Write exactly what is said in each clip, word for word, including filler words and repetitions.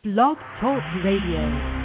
Blog Talk Radio.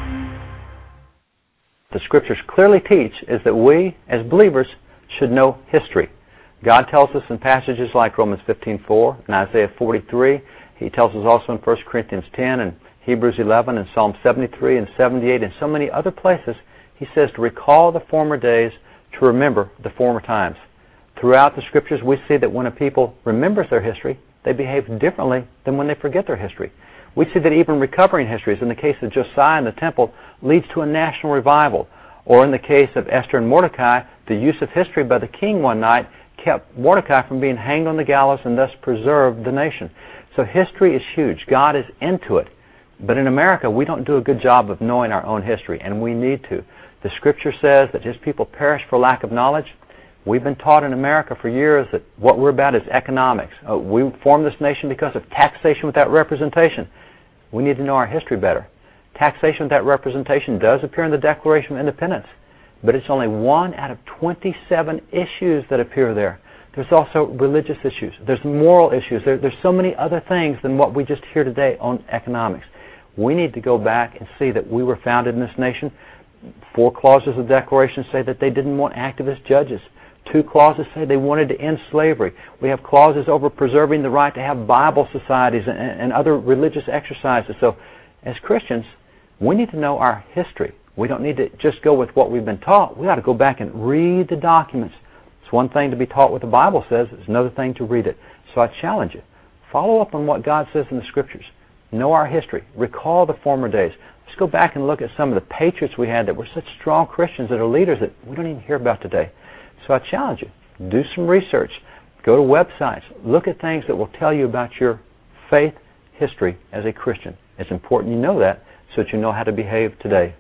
The Scriptures clearly teach is that we, as believers, should know history. God tells us in passages like Romans fifteen four and Isaiah forty-three. He tells us also in First Corinthians ten and Hebrews eleven and Psalm seventy-three and seventy-eight and so many other places. He says to recall the former days, to remember the former times. Throughout the Scriptures, we see that when a people remembers their history, they behave differently than when they forget their history. We see that even recovering histories, in the case of Josiah and the temple, leads to a national revival. Or in the case of Esther and Mordecai, the use of history by the king one night kept Mordecai from being hanged on the gallows and thus preserved the nation. So history is huge. God is into it. But in America, we don't do a good job of knowing our own history, and we need to. The Scripture says that His people perish for lack of knowledge. We've been taught in America for years that what we're about is economics. Uh, we formed this nation because of taxation without representation. We need to know our history better. Taxation without representation does appear in the Declaration of Independence, but it's only one out of twenty-seven issues that appear there. There's also religious issues. There's moral issues. There, there's so many other things than what we just hear today on economics. We need to go back and see that we were founded in this nation. Four clauses of the Declaration say that they didn't want activist judges. Two clauses say they wanted to end slavery. We have clauses over preserving the right to have Bible societies and, and other religious exercises. So as Christians, we need to know our history. We don't need to just go with what we've been taught. We ought to go back and read the documents. It's one thing to be taught what the Bible says. It's another thing to read it. So I challenge you. Follow up on what God says in the Scriptures. Know our history. Recall the former days. Let's go back and look at some of the patriots we had that were such strong Christians that are leaders that we don't even hear about today. So I challenge you. Do some research. Go to websites. Look at things that will tell you about your faith history as a Christian. It's important you know that so that you know how to behave today.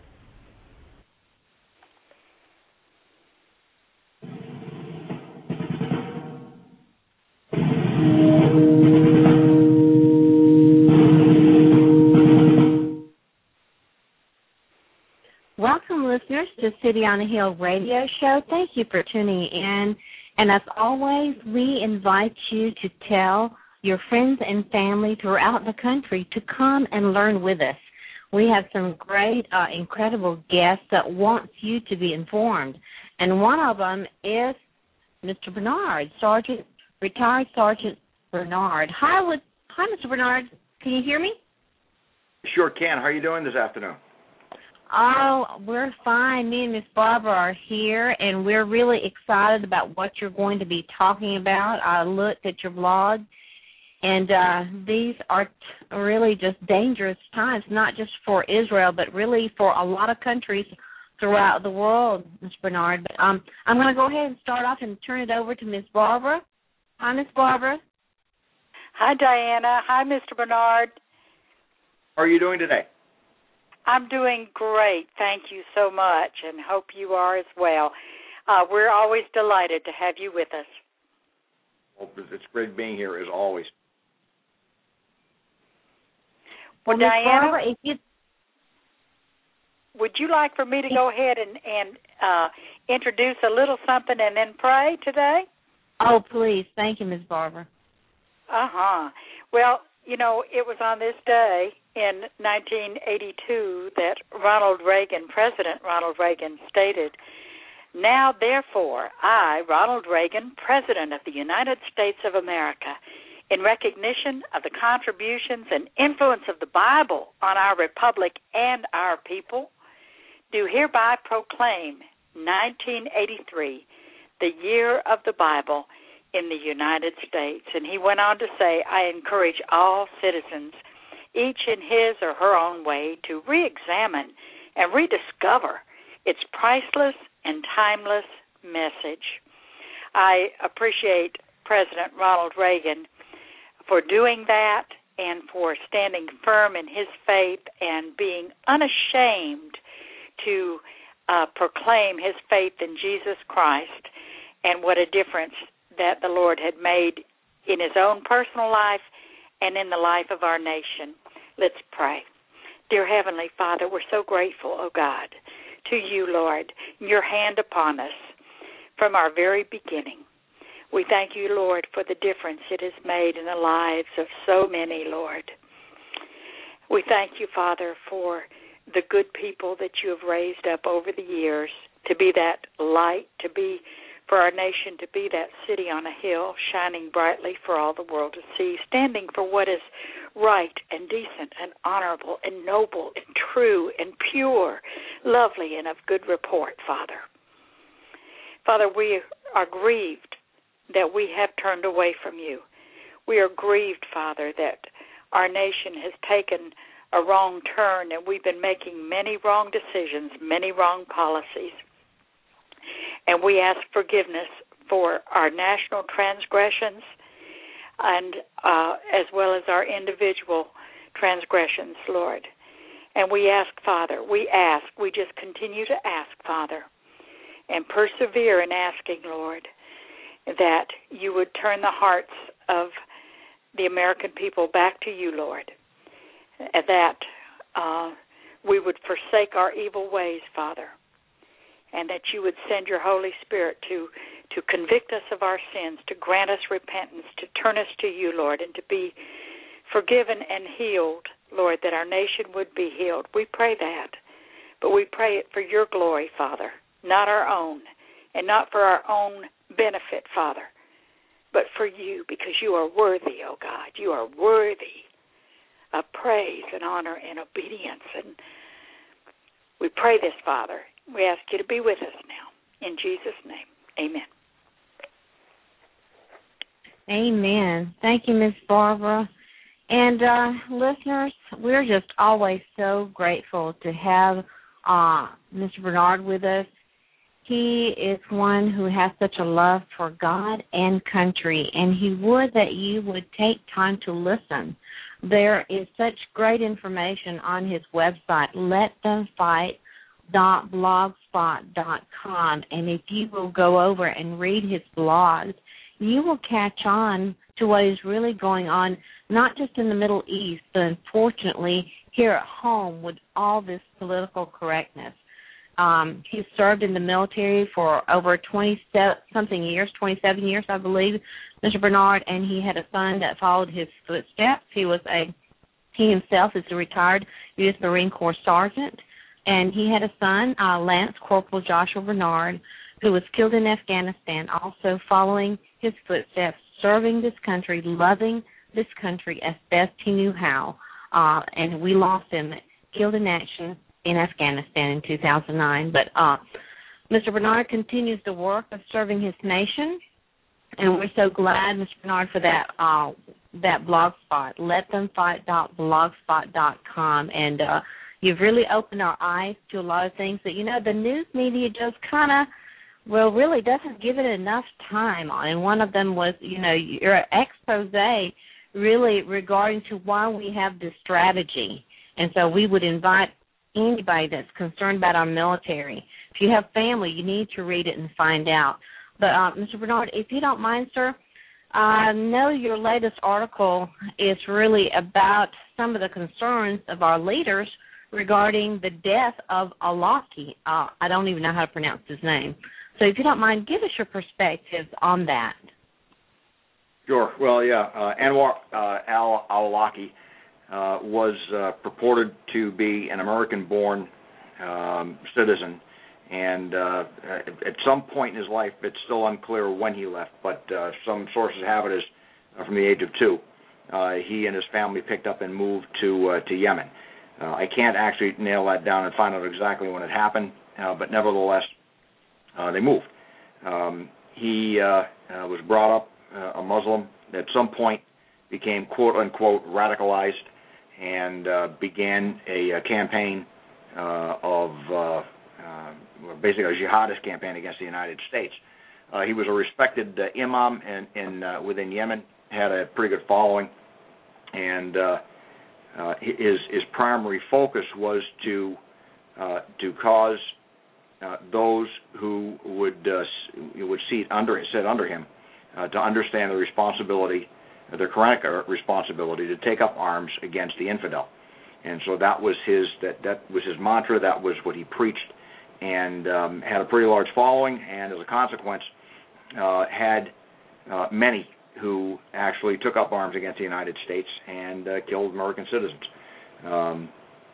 Welcome, listeners, to City on the Hill radio show. Thank you for tuning in. And as always, we invite you to tell your friends and family throughout the country to come and learn with us. We have some great, uh, incredible guests that want you to be informed. And one of them is Mister Bernard, Sergeant, retired Sergeant Bernard. Hi, with, hi, Mister Bernard. Can you hear me? Sure can. How are you doing this afternoon? Oh, we're fine. Me and Miss Barbara are here, and we're really excited about what you're going to be talking about. I looked at your blog, and uh, these are t- really just dangerous times, not just for Israel, but really for a lot of countries throughout the world, Miss Bernard. But um, I'm going to go ahead and start off and turn it over to Miss Barbara. Hi, Miss Barbara. Hi, Diana. Hi, Mister Bernard. How are you doing today? I'm doing great. Thank you so much, and hope you are as well. Uh, we're always delighted to have you with us. Well, it's great being here, as always. Well, well Diana, Barbara, if you... would you like for me to go ahead and, and uh, introduce a little something and then pray today? Oh, please. Thank you, Miss Barbara. Uh-huh. Well, you know, it was on this day in nineteen eighty-two that Ronald Reagan, President Ronald Reagan, stated, "Now, therefore, I, Ronald Reagan, President of the United States of America, in recognition of the contributions and influence of the Bible on our republic and our people, do hereby proclaim nineteen eighty-three, the year of the Bible in the United States." And he went on to say, "I encourage all citizens, each in his or her own way, to re-examine and rediscover its priceless and timeless message." I appreciate President Ronald Reagan for doing that and for standing firm in his faith and being unashamed to uh, proclaim his faith in Jesus Christ, and what a difference that the Lord had made in his own personal life and in the life of our nation. Let's pray. Dear Heavenly Father, we're so grateful, oh God, to you, Lord, your hand upon us from our very beginning. We thank you, Lord, for the difference it has made in the lives of so many, Lord. We thank you, Father, for the good people that you have raised up over the years to be that light, to be for our nation, to be that city on a hill, shining brightly for all the world to see, standing for what is right and decent and honorable and noble and true and pure, lovely and of good report, Father. Father, we are grieved that we have turned away from you. We are grieved, Father, that our nation has taken a wrong turn and we've been making many wrong decisions, many wrong policies. And we ask forgiveness for our national transgressions and uh, as well as our individual transgressions, Lord. And we ask, Father, we ask, we just continue to ask, Father, and persevere in asking, Lord, that you would turn the hearts of the American people back to you, Lord, that uh, we would forsake our evil ways, Father, and that you would send your Holy Spirit to, to convict us of our sins, to grant us repentance, to turn us to you, Lord, and to be forgiven and healed, Lord, that our nation would be healed. We pray that, but we pray it for your glory, Father, not our own, and not for our own benefit, Father, but for you, because you are worthy, oh God. You are worthy of praise and honor and obedience. And we pray this, Father. We ask you to be with us now. In Jesus' name, amen. Amen. Thank you, Miss Barbara. And uh, listeners, we're just always so grateful to have uh, Mister Bernard with us. He is one who has such a love for God and country, and he would that you would take time to listen. There is such great information on his website, let them fight dot blogspot dot com, and if you will go over and read his blogs, you will catch on to what is really going on, not just in the Middle East, but unfortunately here at home with all this political correctness. Um, he served in the military for over twenty-something years, twenty-seven years, I believe, Mister Bernard, and he had a son that followed his footsteps. He was a, he himself is a retired U S Marine Corps sergeant, and he had a son, uh, Lance Corporal Joshua Bernard, who was killed in Afghanistan, also following his footsteps, serving this country, loving this country as best he knew how, uh, and we lost him, killed in action in Afghanistan in two thousand nine. But uh, Mister Bernard continues the work of serving his nation, and we're so glad, Mister Bernard, for that uh, that blog spot, let them fight dot blogspot dot com. And uh, you've really opened our eyes to a lot of things that, you know, the news media just kind of, well, really doesn't give it enough time on. And one of them was, you know, your expose really regarding to why we have this strategy. And so we would invite anybody that's concerned about our military. If you have family, you need to read it and find out. But, uh, Mister Bernard, if you don't mind, sir, I know your latest article is really about some of the concerns of our leaders regarding the death of Awlaki. Uh, I don't even know how to pronounce his name. So if you don't mind, give us your perspectives on that. Sure. Well, yeah, uh, Anwar uh, al-Awlaki Uh, was uh, purported to be an American-born um, citizen, and uh, at some point in his life, it's still unclear when he left, but uh, some sources have it as uh, from the age of two. Uh, he and his family picked up and moved to uh, to Yemen. Uh, I can't actually nail that down and find out exactly when it happened, uh, but nevertheless, uh, they moved. Um, he uh, uh, was brought up uh, a Muslim. At some point, became quote-unquote radicalized, and uh, began a, a campaign uh, of uh, uh, basically a jihadist campaign against the United States. Uh, he was a respected uh, imam in, in uh, within Yemen, had a pretty good following, and uh, uh, his his primary focus was to uh, to cause uh, those who would uh, would sit under sit under him uh, to understand the responsibility, their correct responsibility to take up arms against the infidel. And so that was his that, that was his mantra, that was what he preached, and um, had a pretty large following, and as a consequence uh, had uh, many who actually took up arms against the United States and uh, killed American citizens. Um,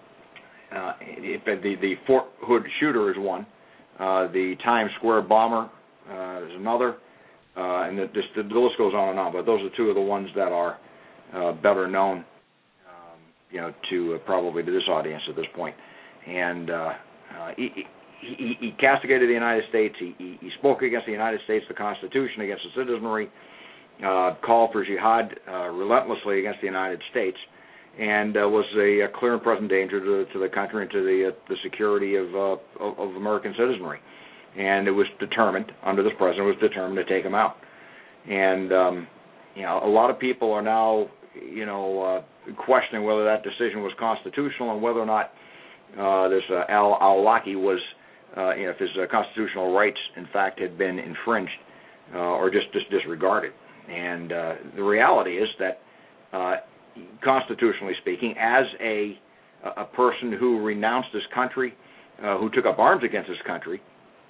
uh, it, the, the Fort Hood shooter is one. Uh, the Times Square bomber uh, is another. Uh, and the, this, the list goes on and on, but those are two of the ones that are uh, better known, um, you know, to uh, probably to this audience at this point. And uh, uh, he, he, he castigated the United States. He, he, he spoke against the United States, the Constitution, against the citizenry, uh, called for jihad uh, relentlessly against the United States, and uh, was a, a clear and present danger to, to the country and to the, uh, the security of, uh, of, of American citizenry. And it was determined, under this president, was determined to take him out. And, um, you know, a lot of people are now, you know, uh, questioning whether that decision was constitutional and whether or not uh, this uh, al-Awlaki was, uh, you know, if his uh, constitutional rights, in fact, had been infringed uh, or just, just disregarded. And uh, the reality is that, uh, constitutionally speaking, as a, a person who renounced his country, uh, who took up arms against his country,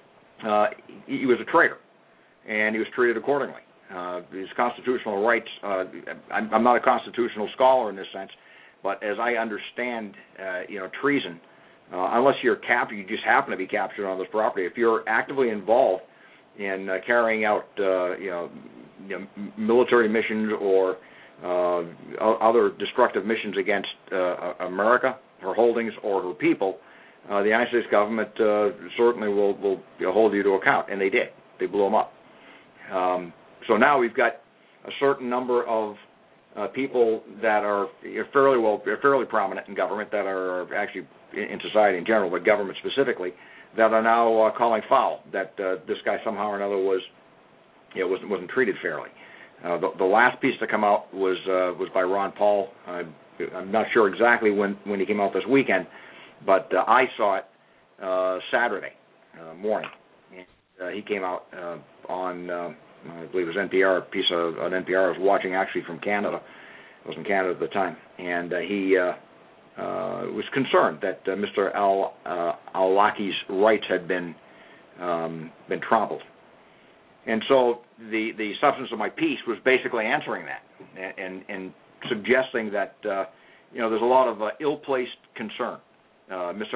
Uh, he was a traitor, and he was treated accordingly. Uh, his constitutional rights, uh, I'm, I'm not a constitutional scholar in this sense, but as I understand, uh, you know, treason, uh, unless you're captured, you just happen to be captured on this property. If you're actively involved in uh, carrying out, uh, you know, you know, military missions or uh, other destructive missions against uh, America, her holdings, or her people, Uh, the United States government uh, certainly will, will you know, hold you to account, and they did. They blew them up. Um, so now we've got a certain number of uh, people that are fairly well, fairly prominent in government, that are actually in society in general, but government specifically, that are now uh, calling foul that uh, this guy somehow or another was, you know, wasn't wasn't treated fairly. Uh, the, the last piece to come out was uh, was by Ron Paul. Uh, I'm not sure exactly when when he came out this weekend. But uh, I saw it uh, Saturday uh, morning. And, uh, he came out uh, on, uh, I believe it was N P R, a piece of an N P R I was watching actually from Canada. I was in Canada at the time. And uh, he uh, uh, was concerned that uh, Mister Al, uh, Awlaki's rights had been um, been trampled. And so the, the substance of my piece was basically answering that and, and, and suggesting that, uh, you know, there's a lot of uh, ill-placed concern. Uh, Mister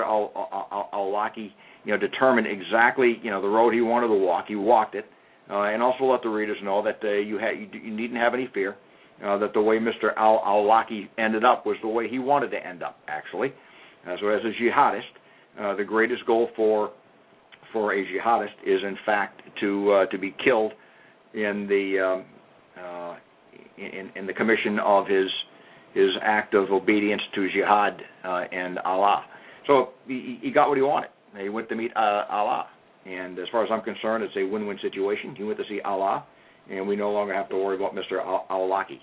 Awlaki, you know, determined exactly, you know, the road he wanted to walk. He walked it, uh, and also let the readers know that uh, you, had, you, you needn't have any fear. Uh, that the way Mister Awlaki ended up was the way he wanted to end up, actually. Uh, so, as a jihadist, uh, the greatest goal for for a jihadist is, in fact, to uh, to be killed in the um, uh, in, in the commission of his his act of obedience to jihad uh, and Allah. So he, he got what he wanted. He went to meet uh, Allah. And as far as I'm concerned, it's a win-win situation. He went to see Allah, and we no longer have to worry about Mister Awlaki.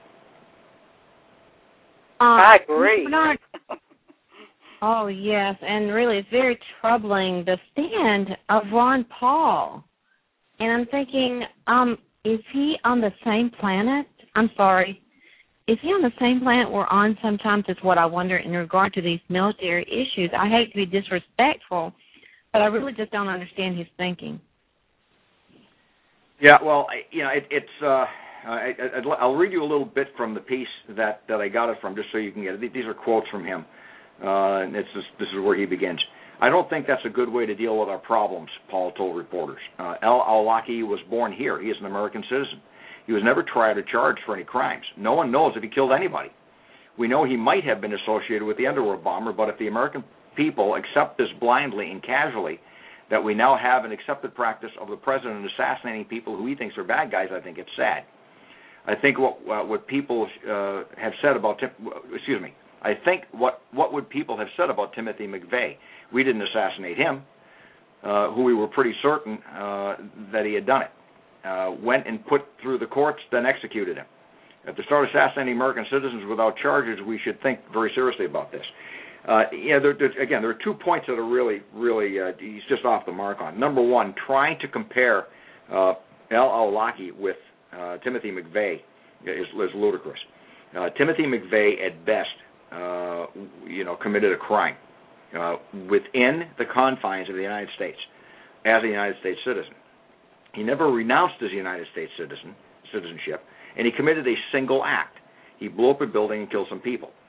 Uh, I agree. Not, oh, yes, and really it's very troubling, the stand of Ron Paul. And I'm thinking, um, is he on the same planet? I'm sorry. Is he on the same planet we're on sometimes is what I wonder in regard to these military issues. I hate to be disrespectful, but I really just don't understand his thinking. Yeah, well, you know, it, it's. Uh, I, I, I'll read you a little bit from the piece that, that I got it from, just so you can get it. These are quotes from him, uh, and it's just, this is where he begins. I don't think that's a good way to deal with our problems, Paul told reporters. Uh, al-Awlaki was born here. He is an American citizen. He was never tried or charged for any crimes. No one knows if he killed anybody. We know he might have been associated with the underworld bomber, but if the American people accept this blindly and casually, that we now have an accepted practice of the president assassinating people who he thinks are bad guys, I think it's sad. I think what uh, what people uh, have said about Tim, excuse me. I think what what would people have said about Timothy McVeigh? We didn't assassinate him, uh, who we were pretty certain uh, that he had done it. Uh, went and put through the courts, then executed him. If they start assassinating American citizens without charges, we should think very seriously about this. Uh, yeah, there, there, again, there are two points that are really, really, uh, he's just off the mark on. Number one, trying to compare uh, al-Awlaki with uh, Timothy McVeigh is, is ludicrous. Uh, Timothy McVeigh, at best, uh, you know, committed a crime uh, within the confines of the United States as a United States citizen. He never renounced his United States citizen citizenship, and he committed a single act. He blew up a building and killed some people.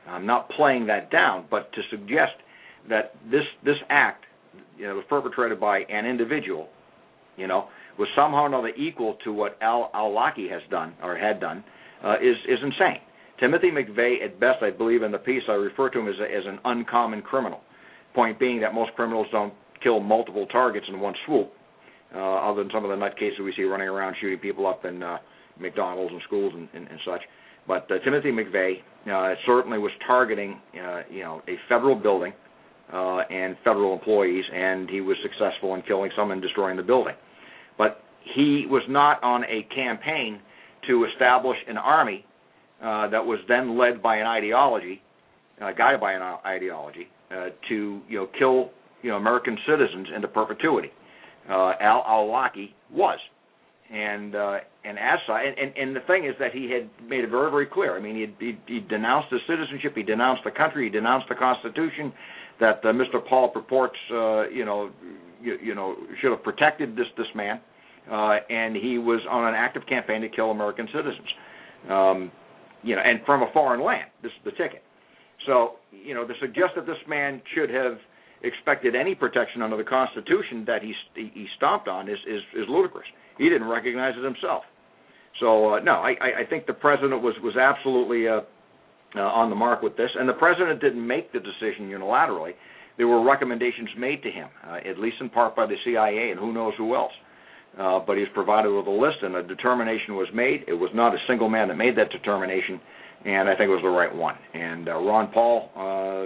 I'm not playing that down, but to suggest that this this act, you know, was perpetrated by an individual, you know, was somehow or another equal to what al-Awlaki has done or had done, uh, is is insane. Timothy McVeigh, at best, I believe in the piece, I refer to him as, a, as an uncommon criminal. Point being that most criminals don't kill multiple targets in one swoop, uh, other than some of the nutcases we see running around shooting people up in uh, McDonald's and schools and, and, and such. But uh, Timothy McVeigh uh, certainly was targeting, uh, you know, a federal building uh, and federal employees, and he was successful in killing some and destroying the building. But he was not on a campaign to establish an army uh, that was then led by an ideology, uh, guided by an ideology, uh, to you know kill you know American citizens into perpetuity. Uh, al-Awlaki was, and uh, and as such, and, and, and the thing is that he had made it very very clear. I mean, he he, he denounced his citizenship, he denounced the country, he denounced the Constitution that uh, Mister Paul purports uh, you know you, you know should have protected this this man, uh, and he was on an active campaign to kill American citizens. Um, You know, and from a foreign land. This is the ticket. So, you know, to suggest that this man should have expected any protection under the Constitution that he he stomped on is is, is ludicrous. He didn't recognize it himself. So, uh, no, I, I think the president was was absolutely uh, uh, on the mark with this, and the president didn't make the decision unilaterally. There were recommendations made to him, uh, at least in part by the C I A and who knows who else. Uh, but he was provided with a list, and a determination was made. It was not a single man that made that determination, and I think it was the right one. And uh, Ron Paul, uh,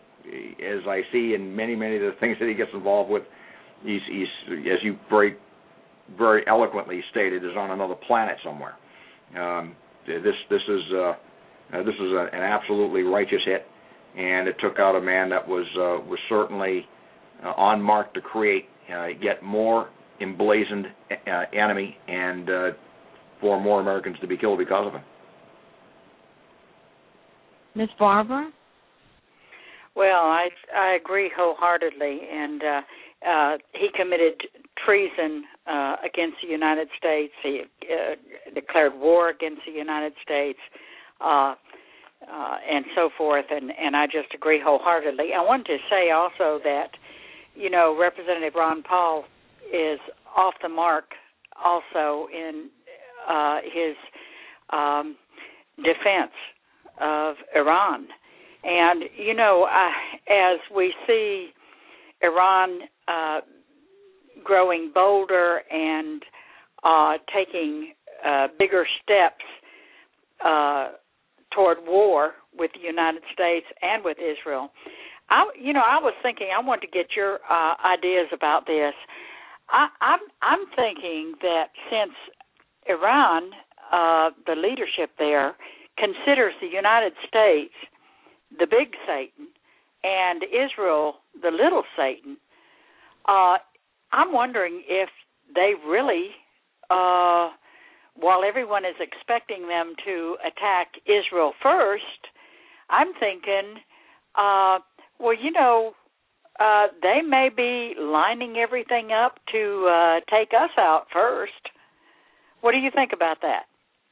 as I see in many, many of the things that he gets involved with, he's, he's as you very, very eloquently stated, is on another planet somewhere. Um, this, this is, uh, uh, this is a, an absolutely righteous hit, and it took out a man that was, uh, was certainly uh, on mark to create uh, yet more emblazoned uh, enemy, and uh, for more Americans to be killed because of him. Miz Barbara? Well, I I agree wholeheartedly, and uh, uh, he committed treason uh, against the United States. He uh, declared war against the United States, uh, uh, and so forth, and, and I just agree wholeheartedly. I wanted to say also that, you know, Representative Ron Paul is off the mark also in uh, his um, defense of Iran. And, you know, uh, as we see Iran uh, growing bolder and uh, taking uh, bigger steps uh, toward war with the United States and with Israel, I, you know, I was thinking, I want to get your uh, ideas about this. I, I'm, I'm thinking that since Iran, uh, the leadership there, considers the United States the big Satan and Israel the little Satan, uh, I'm wondering if they really, uh, while everyone is expecting them to attack Israel first, I'm thinking, uh, well, you know, Uh, they may be lining everything up to uh, take us out first. What do you think about that?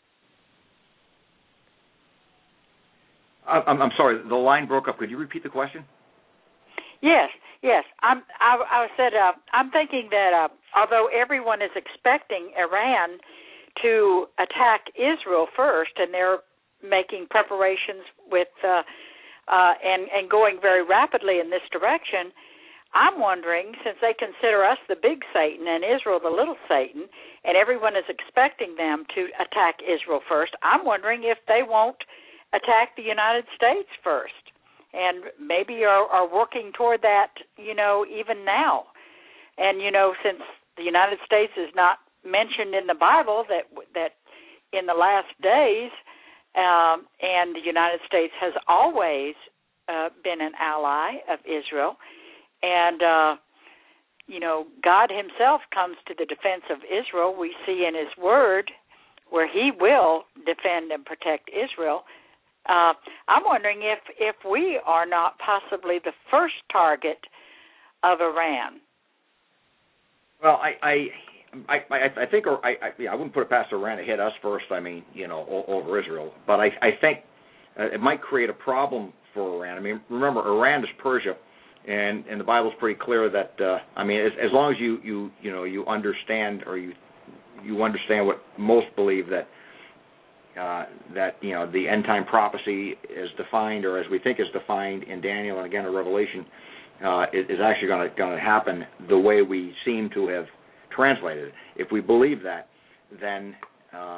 I'm, I'm sorry, the line broke up. Could you repeat the question? Yes, yes. I'm, I, I said uh, I'm thinking that uh, although everyone is expecting Iran to attack Israel first, and they're making preparations with uh, Uh, and, and going very rapidly in this direction, I'm wondering, since they consider us the big Satan and Israel the little Satan, and everyone is expecting them to attack Israel first, I'm wondering if they won't attack the United States first, and maybe are, are working toward that, you know, even now. And, you know, since the United States is not mentioned in the Bible, that that in the last days, Um, and the United States has always uh, been an ally of Israel. And, uh, you know, God himself comes to the defense of Israel. We see in his word where he will defend and protect Israel. Uh, I'm wondering if, if we are not possibly the first target of Iran. Well, I... I... I, I, I think, or I, I, yeah, I wouldn't put it past Iran to hit us first. I mean, you know, over Israel. But I, I think uh, it might create a problem for Iran. I mean, remember, Iran is Persia, and, and the Bible's pretty clear that uh, I mean, as, as long as you, you you know you understand or you you understand what most believe that uh, that you know the end time prophecy is defined, or as we think is defined in Daniel and again in Revelation, uh, is, is actually going to going to happen the way we seem to have translated it. If we believe that, then uh,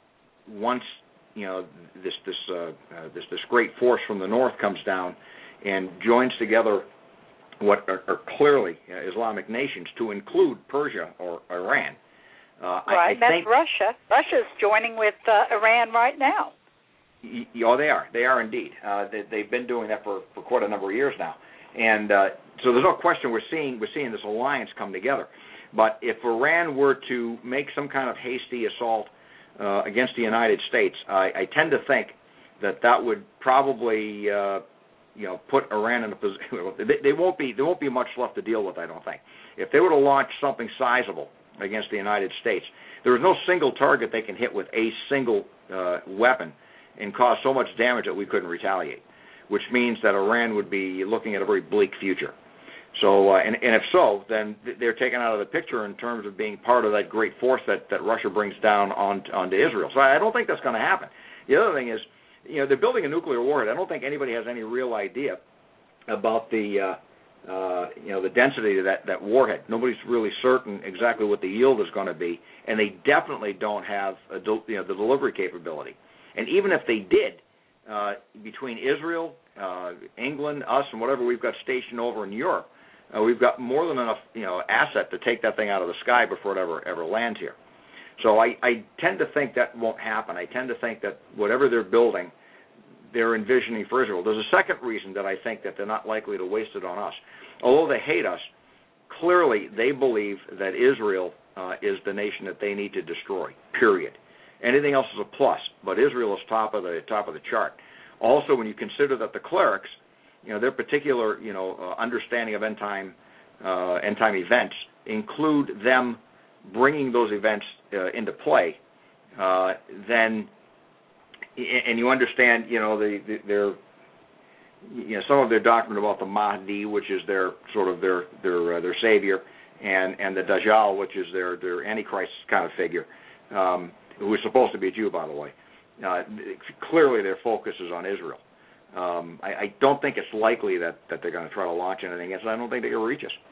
once you know this this uh, uh, this this great force from the north comes down and joins together what are, are clearly uh, Islamic nations, to include Persia or Iran. Uh, right, I, I that's think, Russia. Russia's joining with uh, Iran right now. Y- oh, they are. They are indeed. Uh, they, they've been doing that for, for quite a number of years now, and uh, so there's no question we're seeing we're seeing this alliance come together. But if Iran were to make some kind of hasty assault uh, against the United States, I, I tend to think that that would probably uh, you know put Iran in a position. They, they won't be there won't be much left to deal with. I don't think. If they were to launch something sizable against the United States, there is no single target they can hit with a single uh, weapon and cause so much damage that we couldn't retaliate, which means that Iran would be looking at a very bleak future. So, uh, and, and if so, then they're taken out of the picture in terms of being part of that great force that, that Russia brings down on onto Israel. So I don't think that's going to happen. The other thing is, you know, they're building a nuclear warhead. I don't think anybody has any real idea about the, uh, uh, you know, the density of that, that warhead. Nobody's really certain exactly what the yield is going to be, and they definitely don't have a, you know, the delivery capability. And even if they did, uh, between Israel, uh, England, us, and whatever we've got stationed over in Europe, uh, we've got more than enough, you know, asset to take that thing out of the sky before it ever ever lands here. So I, I tend to think that won't happen. I tend to think that whatever they're building, they're envisioning for Israel. There's a second reason that I think that they're not likely to waste it on us. Although they hate us, clearly they believe that Israel uh, is the nation that they need to destroy, period. Anything else is a plus, but Israel is top of the top of the chart. Also, when you consider that the clerics, you know, their particular, you know, uh, understanding of end time, uh, end time events include them bringing those events uh, into play, uh, then, and you understand, you know, the, the, their, you know, some of their doctrine about the Mahdi, which is their sort of their their uh, their savior, and and the Dajjal, which is their their Antichrist kind of figure. Um, who is supposed to be a Jew, by the way. Uh, clearly their focus is on Israel. Um, I, I don't think it's likely that, that they're going to try to launch anything against us. I don't think they're going to reach us.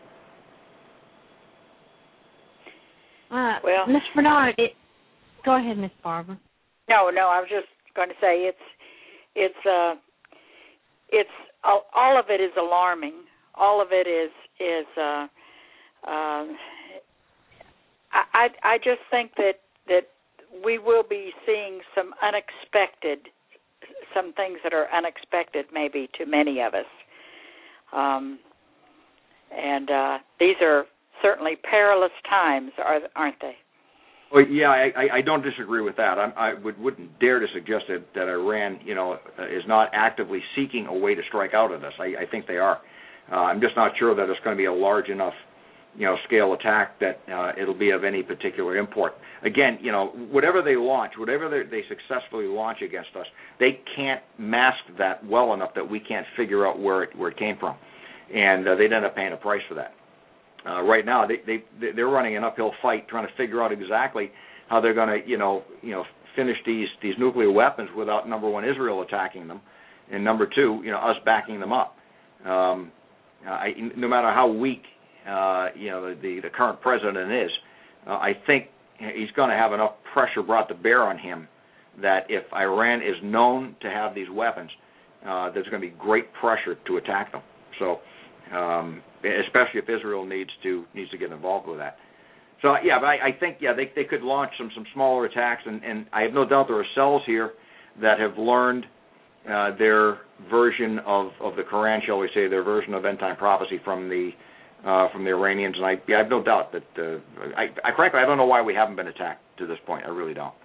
Uh, well, Miss Bernard, it, go ahead, Miss Barbara. No, no, I was just going to say it's, it's, uh, it's, all, all of it is alarming. All of it is, is, uh, uh, I, I, I just think that, that we will be seeing some unexpected, some things that are unexpected maybe to many of us. Um, and uh, these are certainly perilous times, aren't they? Well, yeah, I, I don't disagree with that. I'm, I would, wouldn't dare to suggest that, that Iran, you know, is not actively seeking a way to strike out at us. I, I think they are. Uh, I'm just not sure that it's going to be a large enough, you know, scale attack that uh, it'll be of any particular import. Again, you know, whatever they launch, whatever they successfully launch against us, they can't mask that well enough that we can't figure out where it where it came from, and uh, they'd end up paying a price for that. Uh, right now, they they they're running an uphill fight trying to figure out exactly how they're going to, you know, you know, finish these these nuclear weapons without, number one, Israel attacking them, and number two, you know, us backing them up. Um, I, no matter how weak Uh, you know, the, the current president is, uh, I think he's going to have enough pressure brought to bear on him that if Iran is known to have these weapons, uh, there's going to be great pressure to attack them. So, um, especially if Israel needs to needs to get involved with that. So, yeah, but I, I think, yeah, they they could launch some, some smaller attacks, and, and I have no doubt there are cells here that have learned uh, their version of, of the Quran, shall we say, their version of end-time prophecy from the Uh, from the Iranians, and I, yeah, I have no doubt that, uh, I, I frankly, I don't know why we haven't been attacked to this point. I really don't.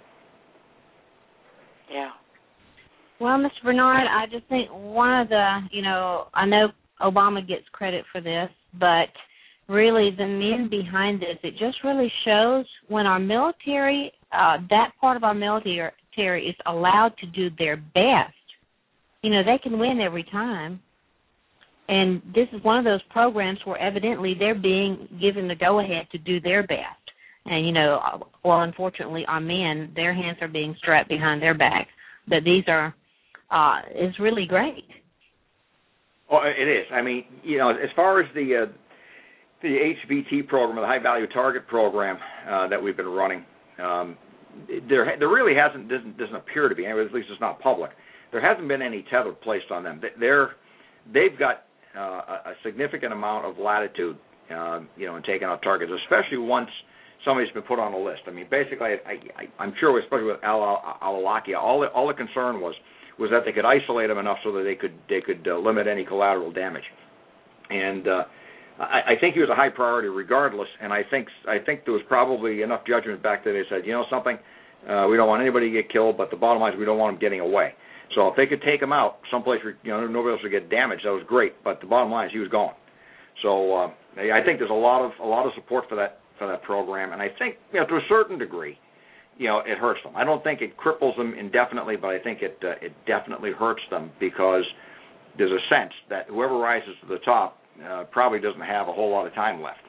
Yeah. Well, Mister Bernard, I just think one of the, you know, I know Obama gets credit for this, but really the men behind this, it just really shows when our military, uh, that part of our military is allowed to do their best, you know, they can win every time. And this is one of those programs where evidently they're being given the go-ahead to do their best. And, you know, well, unfortunately, our men, their hands are being strapped behind their backs. But these are, uh, is really great. Oh, it is. I mean, you know, as far as the uh, the H V T program, the High Value Target program uh, that we've been running, um, there there really hasn't doesn't doesn't appear to be. Anyway, at least it's not public. There hasn't been any tether placed on them. They're they've got uh, a significant amount of latitude, uh, you know, in taking out targets, especially once somebody's been put on a list. I mean, basically, I, I, I'm sure, especially with Al Awlaki, all the, all the concern was was that they could isolate them enough so that they could they could uh, limit any collateral damage. And uh, I, I think he was a high priority regardless. And I think I think there was probably enough judgment back there. They said, you know something, uh, we don't want anybody to get killed, but the bottom line is we don't want them getting away. So if they could take him out someplace where, you know, nobody else would get damaged, that was great. But the bottom line is he was gone. So uh, I think there's a lot of a lot of support for that for that program. And I think, you know, to a certain degree, you know, it hurts them. I don't think it cripples them indefinitely, but I think it uh, it definitely hurts them because there's a sense that whoever rises to the top uh, probably doesn't have a whole lot of time left.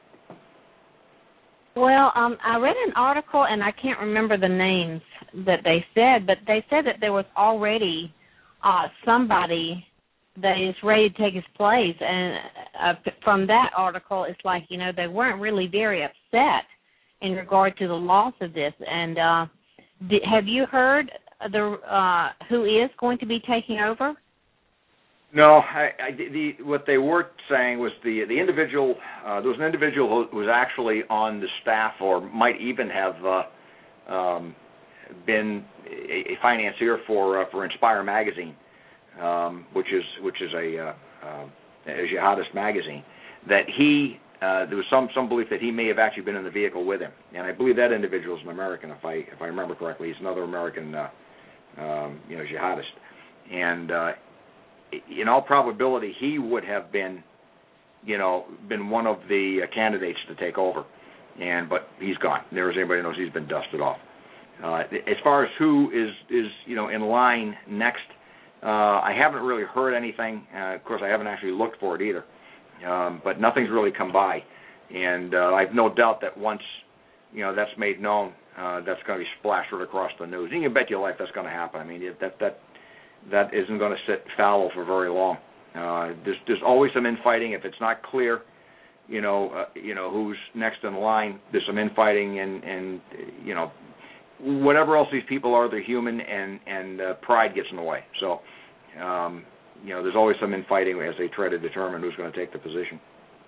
Well, um, I read an article, and I can't remember the names that they said, but they said that there was already uh, somebody that is ready to take his place. And uh, from that article, it's like, you know, they weren't really very upset in regard to the loss of this. And uh, did, have you heard the uh, who is going to be taking over? No, I, I, the, what they were saying was the the individual. Uh, there was an individual who was actually on the staff, or might even have uh, um, been a, a financier for uh, for Inspire magazine, um, which is which is a, uh, uh, a jihadist magazine. That he uh, there was some some belief that he may have actually been in the vehicle with him, and I believe that individual is an American, if I if I remember correctly. He's another American, uh, um, you know, jihadist, and. Uh, in all probability, he would have been, you know, been one of the uh, candidates to take over, and but he's gone. There as anybody knows, he's been dusted off. Uh, as far as who is is you know in line next, uh, I haven't really heard anything. Uh, of course, I haven't actually looked for it either, um, but nothing's really come by, and uh, I've no doubt that once you know that's made known, uh, that's going to be splashed right across the news. You can bet your life that's going to happen. I mean, that that. That isn't going to sit fallow for very long. Uh, there's, there's always some infighting. If it's not clear, you know, uh, you know who's next in line. There's some infighting, and, and you know, whatever else these people are, they're human, and and uh, pride gets in the way. So, um, you know, there's always some infighting as they try to determine who's going to take the position.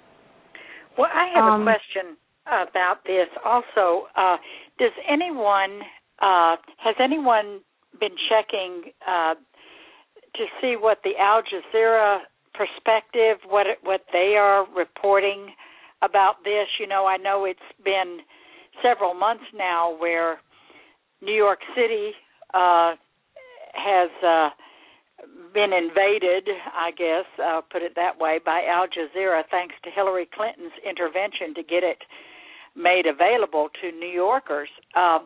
Well, I have um, a question about this also. Uh, does anyone uh, has anyone been checking? Uh, to see what the Al Jazeera perspective, what it, what they are reporting about this. You know, I know it's been several months now where New York City uh, has uh, been invaded, I guess, uh, put it that way, by Al Jazeera, thanks to Hillary Clinton's intervention to get it made available to New Yorkers. Uh,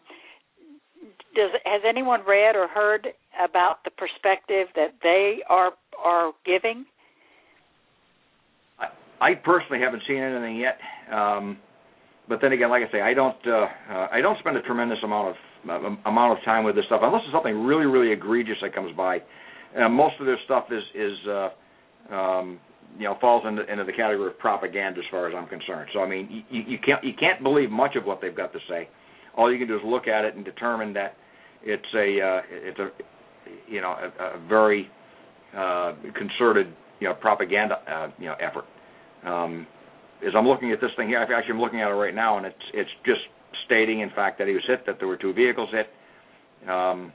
Does has anyone read or heard about the perspective that they are are giving? I, I personally haven't seen anything yet, um, but then again, like I say, I don't uh, uh, I don't spend a tremendous amount of uh, amount of time with this stuff unless it's something really really egregious that comes by. Uh, most of this stuff is is uh, um, you know falls into, into the category of propaganda as far as I'm concerned. So I mean, you, you can't you can't believe much of what they've got to say. All you can do is look at it and determine that it's a uh, it's a you know a, a very uh, concerted you know propaganda uh, you know effort. Um, as I'm looking at this thing here, actually I'm looking at it right now, and it's it's just stating in fact that he was hit, that there were two vehicles hit. Um,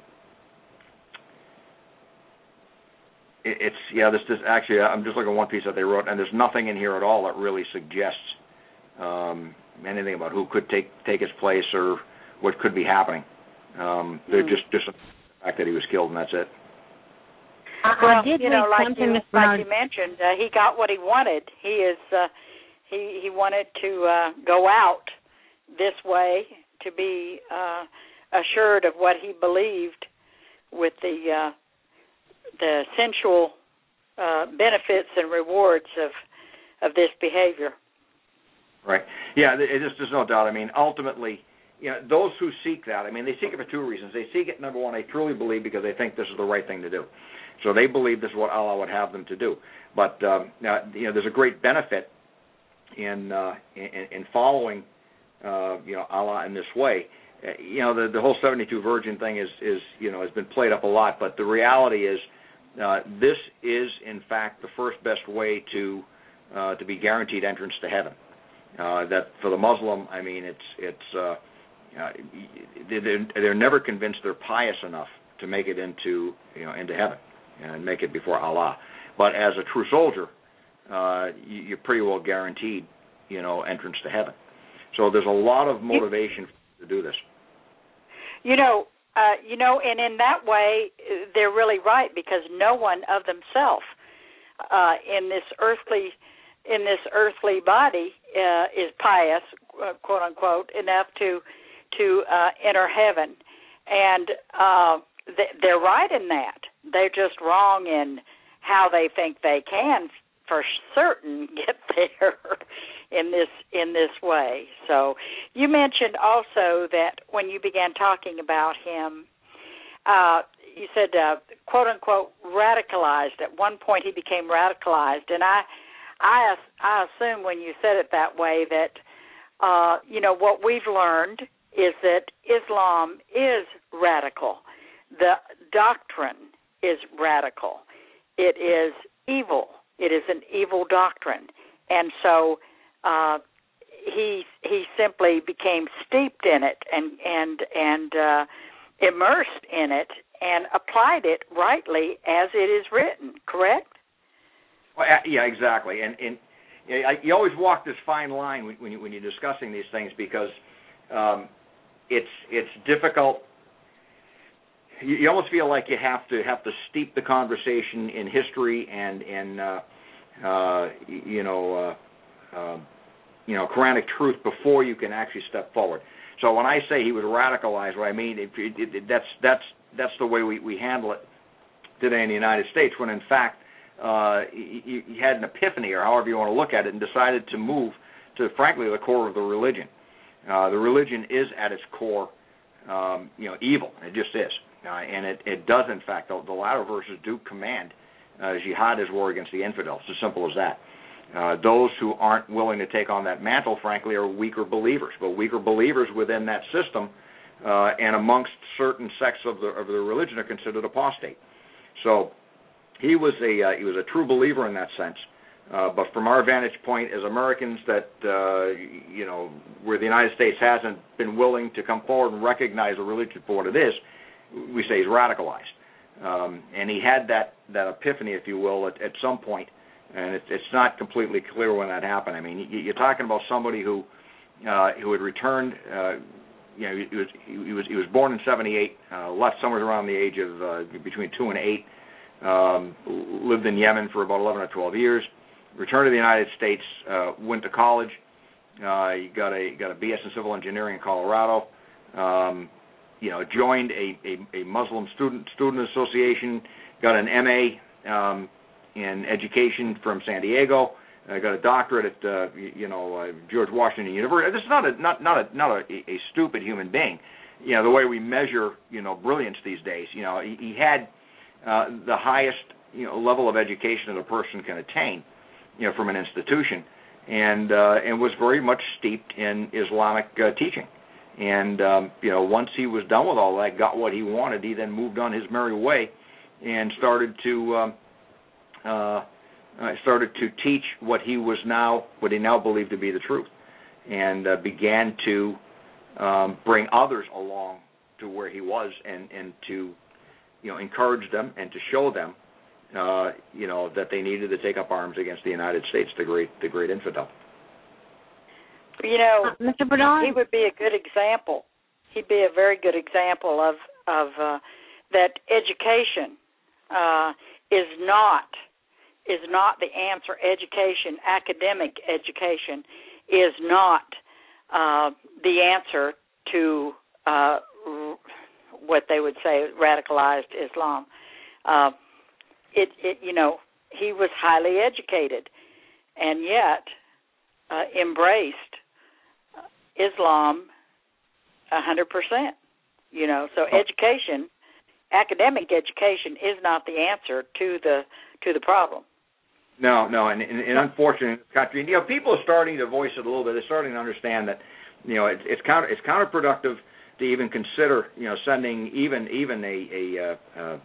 it, it's yeah this this actually I'm just looking at one piece that they wrote, and there's nothing in here at all that really suggests um, anything about who could take take his place or what could be happening. Um, they're mm. just just the fact that he was killed, and that's it. Well, you know, like you, like you mentioned, uh, he got what he wanted. He is uh, he he wanted to uh, go out this way to be uh, assured of what he believed with the uh, the sensual uh, benefits and rewards of of this behavior. Right. Yeah. It just, there's no doubt. I mean, ultimately, you know, those who seek that, I mean, they seek it for two reasons. They seek it, number one, they truly believe because they think this is the right thing to do. So they believe this is what Allah would have them to do. But um, uh, you know, there's a great benefit in uh, in, in following uh, you know Allah in this way. Uh, you know, the the whole seventy-two virgin thing is is you know has been played up a lot, but the reality is uh, this is in fact the first best way to uh, to be guaranteed entrance to heaven. Uh, that for the Muslim, I mean, it's it's uh, uh, they're, they're never convinced they're pious enough to make it into you know into heaven and make it before Allah. But as a true soldier, uh, you're pretty well guaranteed, you know, entrance to heaven. So there's a lot of motivation to do this. You know, uh, you know, and in that way, they're really right, because no one of themselves uh, in this earthly in this earthly body uh, is pious, uh, quote unquote, enough to to uh, enter heaven, and uh, they're right in that. They're just wrong in how they think they can, for certain, get there in this in this way. So you mentioned also that when you began talking about him, uh, you said, uh, quote unquote, radicalized. At one point, he became radicalized, and I, I, I assume when you said it that way that, uh, you know, what we've learned is that Islam is radical. The doctrine is radical. It is evil. It is an evil doctrine. And so uh, he he simply became steeped in it and and and uh, immersed in it and applied it rightly as it is written. Correct? Well, yeah, exactly. And and you always walk this fine line when you, when you're discussing these things, because um, it's it's difficult. You almost feel like you have to have to steep the conversation in history and in uh, uh, you know uh, uh, you know Quranic truth before you can actually step forward. So when I say he was radicalized, what I mean it, it, it, that's that's that's the way we, we handle it today in the United States. When in fact uh, he, he had an epiphany, or however you want to look at it, and decided to move to, frankly, the core of the religion. Uh, the religion is at its core, um, you know, evil. It just is. Uh, and it, it does, in fact, the, the latter verses do command uh, jihad is war against the infidels. It's as simple as that. Uh, those who aren't willing to take on that mantle, frankly, are weaker believers. But weaker believers within that system uh, and amongst certain sects of the of the religion are considered apostate. So he was a uh, he was a true believer in that sense. Uh, but from our vantage point as Americans, that uh, you know, where the United States hasn't been willing to come forward and recognize a religion for what it is, we say he's radicalized. Um, and he had that, that epiphany, if you will, at, at some point, and it, it's not completely clear when that happened. I mean, you're talking about somebody who uh, who had returned. Uh, you know, he was he was he was born in seventy-eight, uh, left somewhere around the age of uh, between two and eight. Um, lived in Yemen for about eleven or twelve years. Returned to the United States. Uh, went to college. Uh, he got a got a B S in civil engineering in Colorado. Um, You know, joined a, a, a Muslim student student association, got an M A um, in education from San Diego, uh, got a doctorate at uh, you know uh, George Washington University. This is not a not not a not a, a stupid human being. You know, the way we measure you know brilliance these days. You know, he, he had uh, the highest you know level of education that a person can attain, you know, from an institution, and uh, and was very much steeped in Islamic uh, teaching. And, um, you know, once he was done with all that, got what he wanted, he then moved on his merry way and started to um, uh, started to teach what he was now, what he now believed to be the truth, and uh, began to um, bring others along to where he was, and, and to, you know, encourage them and to show them, uh, you know, that they needed to take up arms against the United States, the great, the great infidel. You know, uh, Mister Bernard, he would be a good example. He'd be a very good example of of uh, that education uh, is not is not the answer. Education, academic education, is not uh, the answer to uh, what they would say radicalized Islam. Uh, it, it, you know, he was highly educated, and yet uh, embraced Islam a hundred percent. You know, so education, academic education, is not the answer to the to the problem. No, no, and, and, and unfortunately, in this country, you know, people are starting to voice it a little bit. They're starting to understand that, you know, it's it's counter it's counterproductive to even consider, you know, sending even even a a uh, uh,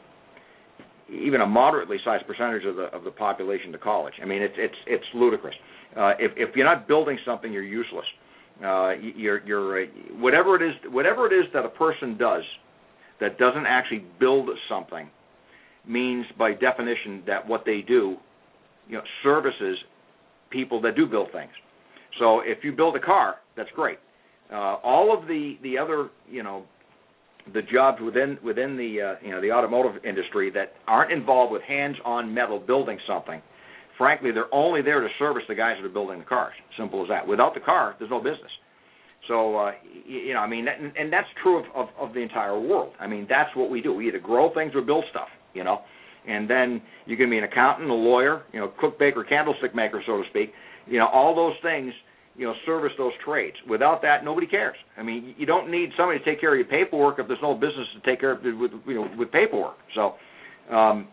even a moderately sized percentage of the of the population to college. I mean, it's it's it's ludicrous. Uh, if if you're not building something, you're useless. Uh, you're you're uh, whatever it is whatever it is that a person does that doesn't actually build something means by definition that what they do, you know, services people that do build things. So if you build a car, that's great. Uh, all of the, the other, you know, the jobs within within the uh, you know the automotive industry that aren't involved with hands-on metal building something, frankly, they're only there to service the guys that are building the cars. Simple as that. Without the car, there's no business. So, uh, you know, I mean, and, and that's true of, of, of the entire world. I mean, that's what we do. We either grow things or build stuff, you know. And then you can be an accountant, a lawyer, you know, cook, baker, candlestick maker, so to speak. You know, all those things, you know, service those trades. Without that, nobody cares. I mean, you don't need somebody to take care of your paperwork if there's no business to take care of it with, you know, with paperwork. So, um,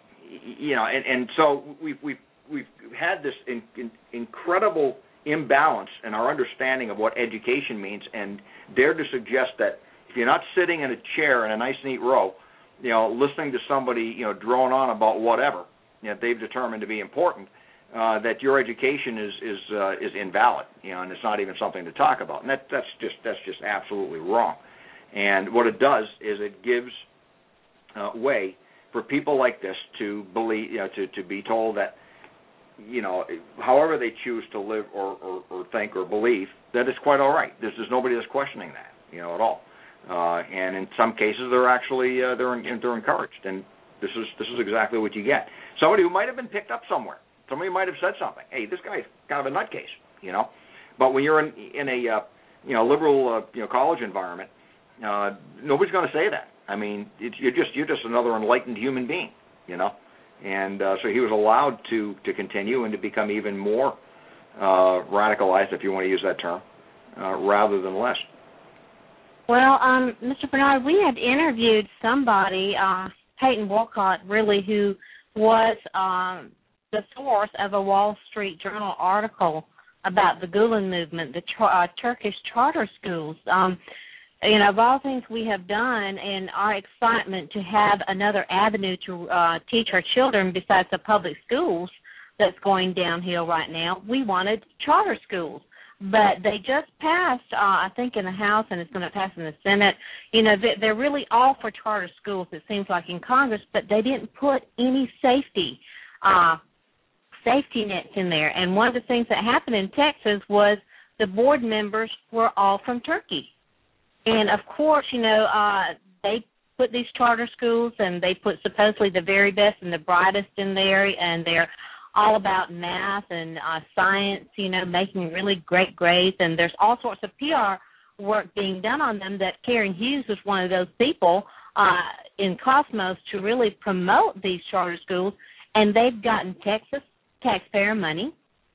you know, and, and so we've we've we've had this in, in, incredible imbalance in our understanding of what education means, and dare to suggest that if you're not sitting in a chair in a nice, neat row, you know, listening to somebody, you know, drone on about whatever, you know, they've determined to be important, uh, that your education is is uh, is invalid, you know, and it's not even something to talk about. And that that's just that's just absolutely wrong. And what it does is it gives uh, way for people like this to believe, you know, to, to be told that, you know, however they choose to live or, or, or think or believe, that it's quite all right. There's, there's nobody that's questioning that, you know, at all. Uh, and in some cases, they're actually uh, they're they're encouraged, and this is this is exactly what you get. Somebody who might have been picked up somewhere, somebody might have said something. Hey, this guy's kind of a nutcase, you know. But when you're in in a uh, you know liberal uh, you know college environment, uh, nobody's going to say that. I mean, it's, you're just you're just another enlightened human being, you know. And uh, so he was allowed to to continue and to become even more uh, radicalized, if you want to use that term, uh, rather than less. Well, um, Mister Bernard, we had interviewed somebody, uh, Peyton Wolcott, really, who was um, the source of a Wall Street Journal article about the Gulen movement, the tra- uh, Turkish charter schools. Um, you know, of all things we have done and our excitement to have another avenue to uh, teach our children besides the public schools that's going downhill right now, we wanted charter schools. But they just passed, uh, I think, in the House, and it's going to pass in the Senate. You know, they're really all for charter schools, it seems like, in Congress, but they didn't put any safety uh, safety nets in there. And one of the things that happened in Texas was the board members were all from Turkey. And, of course, you know, uh, they put these charter schools, and they put supposedly the very best and the brightest in there, and they're all about math and uh, science, you know, making really great grades. And there's all sorts of P R work being done on them that Karen Hughes was one of those people uh, in Cosmos to really promote these charter schools. And they've gotten Texas taxpayer money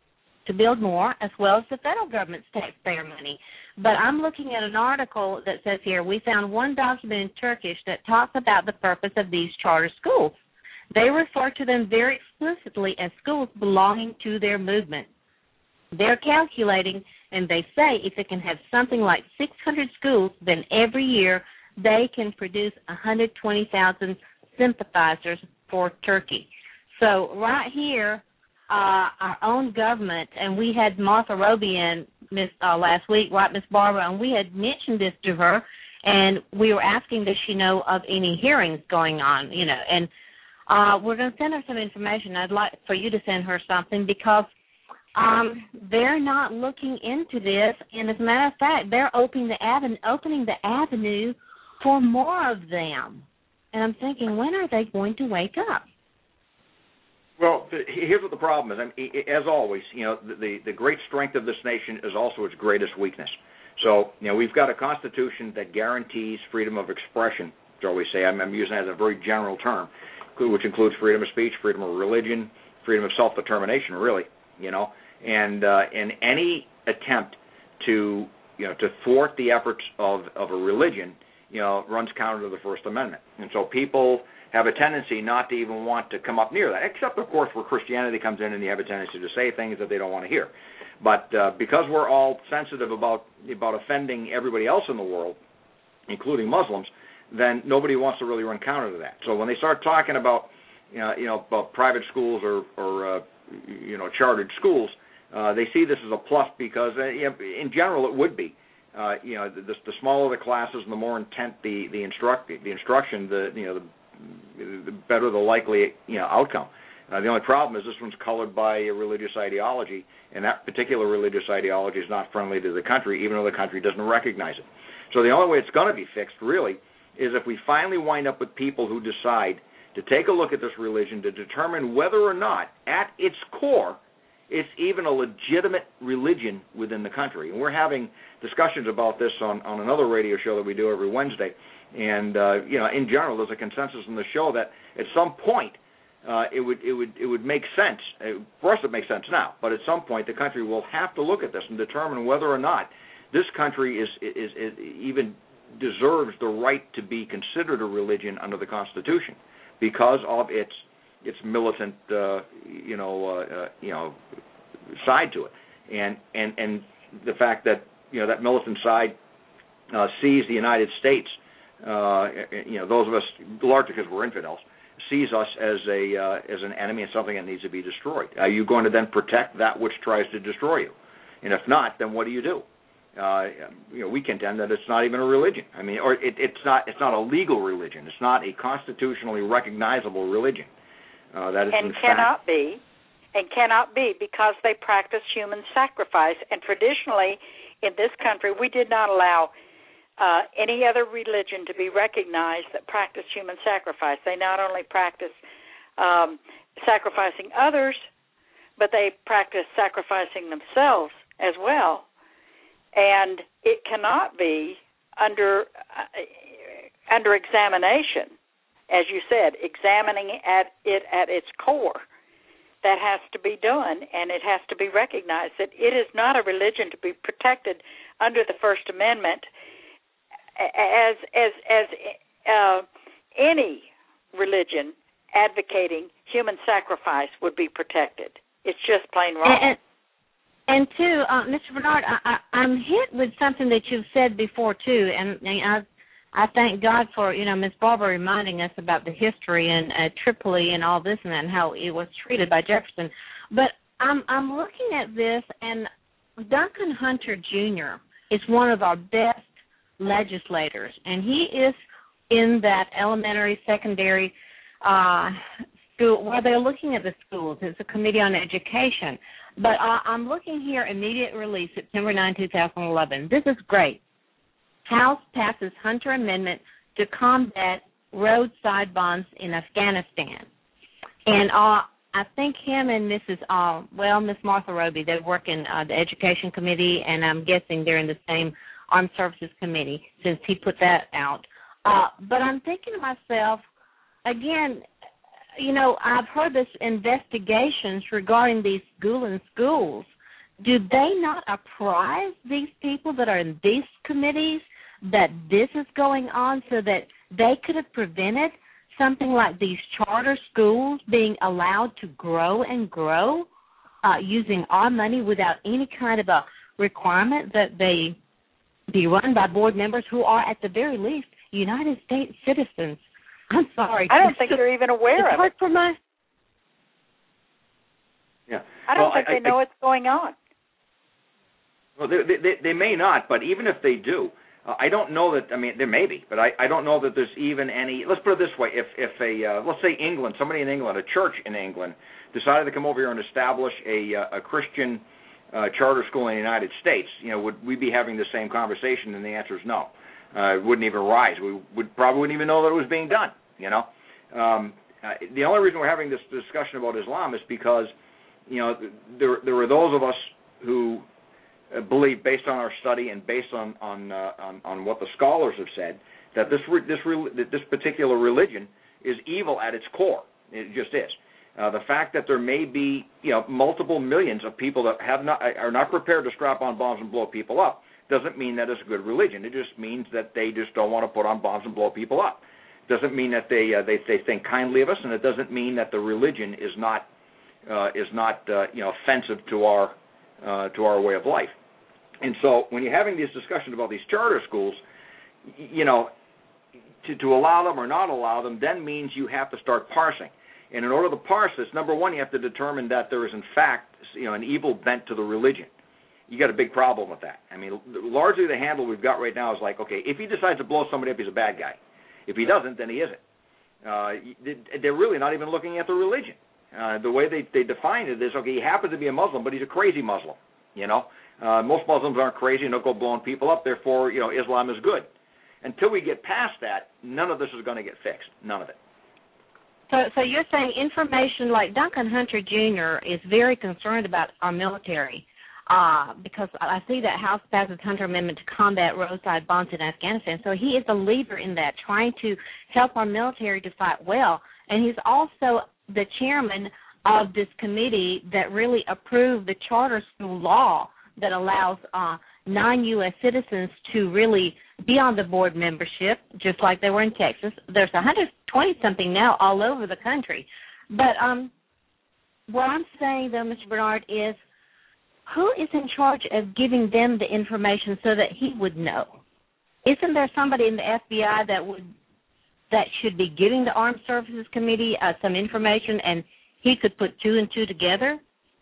to build more, as well as the federal government's taxpayer money. But I'm looking at an article that says here, we found one document in Turkish that talks about the purpose of these charter schools. They refer to them very explicitly as schools belonging to their movement. They're calculating, and they say if it can have something like six hundred schools, then every year they can produce one hundred twenty thousand sympathizers for Turkey. So right here, uh, our own government, and we had Martha Roby in Miss, uh, last week, right, Miss Barbara, and we had mentioned this to her, and we were asking, does she know of any hearings going on, you know, and Uh, we're going to send her some information. I'd like for you to send her something because um, they're not looking into this. And as a matter of fact, they're opening the, aven- opening the avenue for more of them. And I'm thinking, when are they going to wake up? Well, here's what the problem is. I mean, as always, you know, the, the great strength of this nation is also its greatest weakness. So, you know, we've got a Constitution that guarantees freedom of expression, shall we say. I'm, I'm using that as a very general term. which includes freedom of speech, freedom of religion, freedom of self-determination, really, you know, and uh, and any attempt to, you know, to thwart the efforts of, of a religion, you know, runs counter to the First Amendment. And so people have a tendency not to even want to come up near that, except, of course, where Christianity comes in and you have a tendency to say things that they don't want to hear. But uh, because we're all sensitive about about offending everybody else in the world, including Muslims, then nobody wants to really run counter to that. So when they start talking about, you know, you know about private schools or, or uh, you know, chartered schools, uh, they see this as a plus because, uh, you know, in general, it would be. Uh, you know, the, the smaller the classes and the more intent the the instruct the instruction, the you know the, the better the likely you know outcome. Uh, the only problem is this one's colored by a religious ideology, and that particular religious ideology is not friendly to the country, even though the country doesn't recognize it. So the only way it's going to be fixed, really, is if we finally wind up with people who decide to take a look at this religion to determine whether or not, at its core, it's even a legitimate religion within the country. And we're having discussions about this on, on another radio show that we do every Wednesday. And, uh, you know, in general, there's a consensus in the show that at some point uh, it would it would it would make sense. For us, it makes sense now. But at some point, the country will have to look at this and determine whether or not this country is is, is even deserves the right to be considered a religion under the Constitution because of its its militant, uh, you know, uh, uh, you know, side to it, and and and the fact that you know that militant side uh, sees the United States, uh, you know, those of us largely because we're infidels, sees us as a uh, as an enemy and something that needs to be destroyed. Are you going to then protect that which tries to destroy you? And if not, then what do you do? Uh, you know, we contend that it's not even a religion. I mean, or it, it's not it's not a legal religion. It's not a constitutionally recognizable religion. Uh, that is and cannot fact. be, and cannot be because they practice human sacrifice. And traditionally, in this country, we did not allow uh, any other religion to be recognized that practiced human sacrifice. They not only practice um, sacrificing others, but they practice sacrificing themselves as well. And it cannot be under uh, under examination. As you said, examining at it at its core, that has to be done, and it has to be recognized that it is not a religion to be protected under the First Amendment as as as uh, any religion advocating human sacrifice would be protected. It's just plain wrong. And, and two, uh, Mister Bernard, I, I, I'm hit with something that you've said before too, and, and I. I thank God for, you know, Miss Barbara reminding us about the history and uh, Tripoli and all this and that and how it was treated by Jefferson. But I'm I'm looking at this, and Duncan Hunter Junior is one of our best legislators, and he is in that elementary, secondary uh, school where they're looking at the schools. It's a committee on education. But uh, I'm looking here, immediate release, September ninth, two thousand eleven. This is great. House passes Hunter Amendment to combat roadside bombs in Afghanistan. And uh, I think him and Missus Uh, well, Miss Martha Roby, they work in uh, the Education Committee, and I'm guessing they're in the same Armed Services Committee since he put that out. Uh, but I'm thinking to myself, again, you know, I've heard this investigations regarding these Gulen schools. Do they not apprise these people that are in these committees that this is going on so that they could have prevented something like these charter schools being allowed to grow and grow uh, using our money without any kind of a requirement that they be run by board members who are, at the very least, United States citizens? I'm sorry. I don't think they're even aware it's of hard it. For my... Yeah. I don't well, think I, they know I, what's going on. Well, they, they, they may not, but even if they do, uh, I don't know that. I mean, there may be, but I, I don't know that there's even any. Let's put it this way: if if a uh, let's say England, somebody in England, a church in England, decided to come over here and establish a uh, a Christian uh, charter school in the United States, you know, would we be having the same conversation? And the answer is no. Uh, it wouldn't even rise. We would probably wouldn't even know that it was being done. You know, um, uh, the only reason we're having this discussion about Islam is because, you know, there there are those of us who uh, believe, based on our study and based on on, uh, on on what the scholars have said, that this re- this re- that this particular religion is evil at its core. It just is. Uh, the fact that there may be, you know, multiple millions of people that have not are not prepared to strap on bombs and blow people up doesn't mean that it's a good religion. It just means that they just don't want to put on bombs and blow people up. It doesn't mean that they uh, they they think kindly of us, and it doesn't mean that the religion is not uh, is not uh, you know offensive to our uh, to our way of life. And so when you're having these discussions about these charter schools, you know, to to allow them or not allow them then means you have to start parsing. And in order to parse this, number one, you have to determine that there is, in fact, you know, an evil bent to the religion. You got a big problem with that. I mean, largely the handle we've got right now is like, okay, if he decides to blow somebody up, he's a bad guy. If he doesn't, then he isn't. Uh, they're really not even looking at the religion. Uh, the way they, they define it is, okay, he happens to be a Muslim, but he's a crazy Muslim. You know, uh, most Muslims aren't crazy and don't go blowing people up. Therefore, you know, Islam is good. Until we get past that, none of this is going to get fixed. None of it. So, so you're saying information like Duncan Hunter Junior is very concerned about our military uh, because I see that House passes Hunter Amendment to combat roadside bombs in Afghanistan. So he is a leader in that, trying to help our military to fight well. And he's also the chairman of this committee that really approved the charter school law that allows uh, non-U S citizens to really be on the board membership, just like they were in Texas. There's one hundred twenty-something now all over the country. But um, what I'm saying, though, Mister Bernard, is who is in charge of giving them the information so that he would know? Isn't there somebody in the F B I that would that should be giving the Armed Services Committee uh, some information, and he could put two and two together?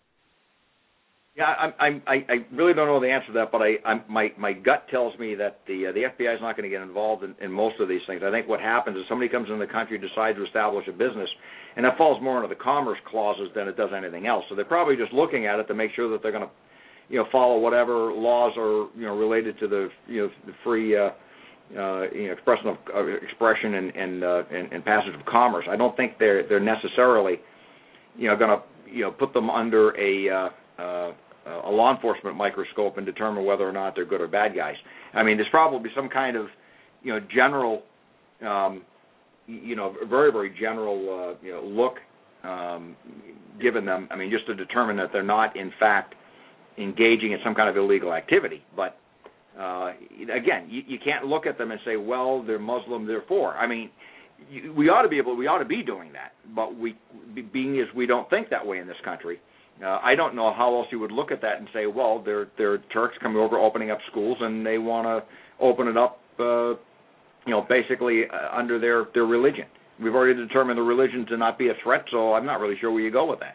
Yeah, I, I, I really don't know the answer to that, but I, I'm, my, my gut tells me that the uh, the F B I is not going to get involved in, in most of these things. I think what happens is somebody comes in the country, decides to establish a business, and that falls more into the commerce clauses than it does anything else. So they're probably just looking at it to make sure that they're going to, you know, follow whatever laws are, you know, related to the, you know, the free, uh, uh, you know, expression of uh, expression and and, uh, and and passage of commerce. I don't think they're they're necessarily, you know, going to, you know, put them under a uh, uh, a law enforcement microscope and determine whether or not they're good or bad guys. I mean, there's probably some kind of, you know, general, um, you know, very, very general, uh, you know, look um, given them. I mean, just to determine that they're not, in fact, engaging in some kind of illegal activity. But, uh, again, you, you can't look at them and say, well, they're Muslim, therefore. I mean, you, we ought to be able, we ought to be doing that. But we, being as we don't think that way in this country, Uh, I don't know how else you would look at that and say, well, they're they're Turks coming over, opening up schools, and they want to open it up, uh, you know, basically uh, under their, their religion. We've already determined the religion to not be a threat, so I'm not really sure where you go with that.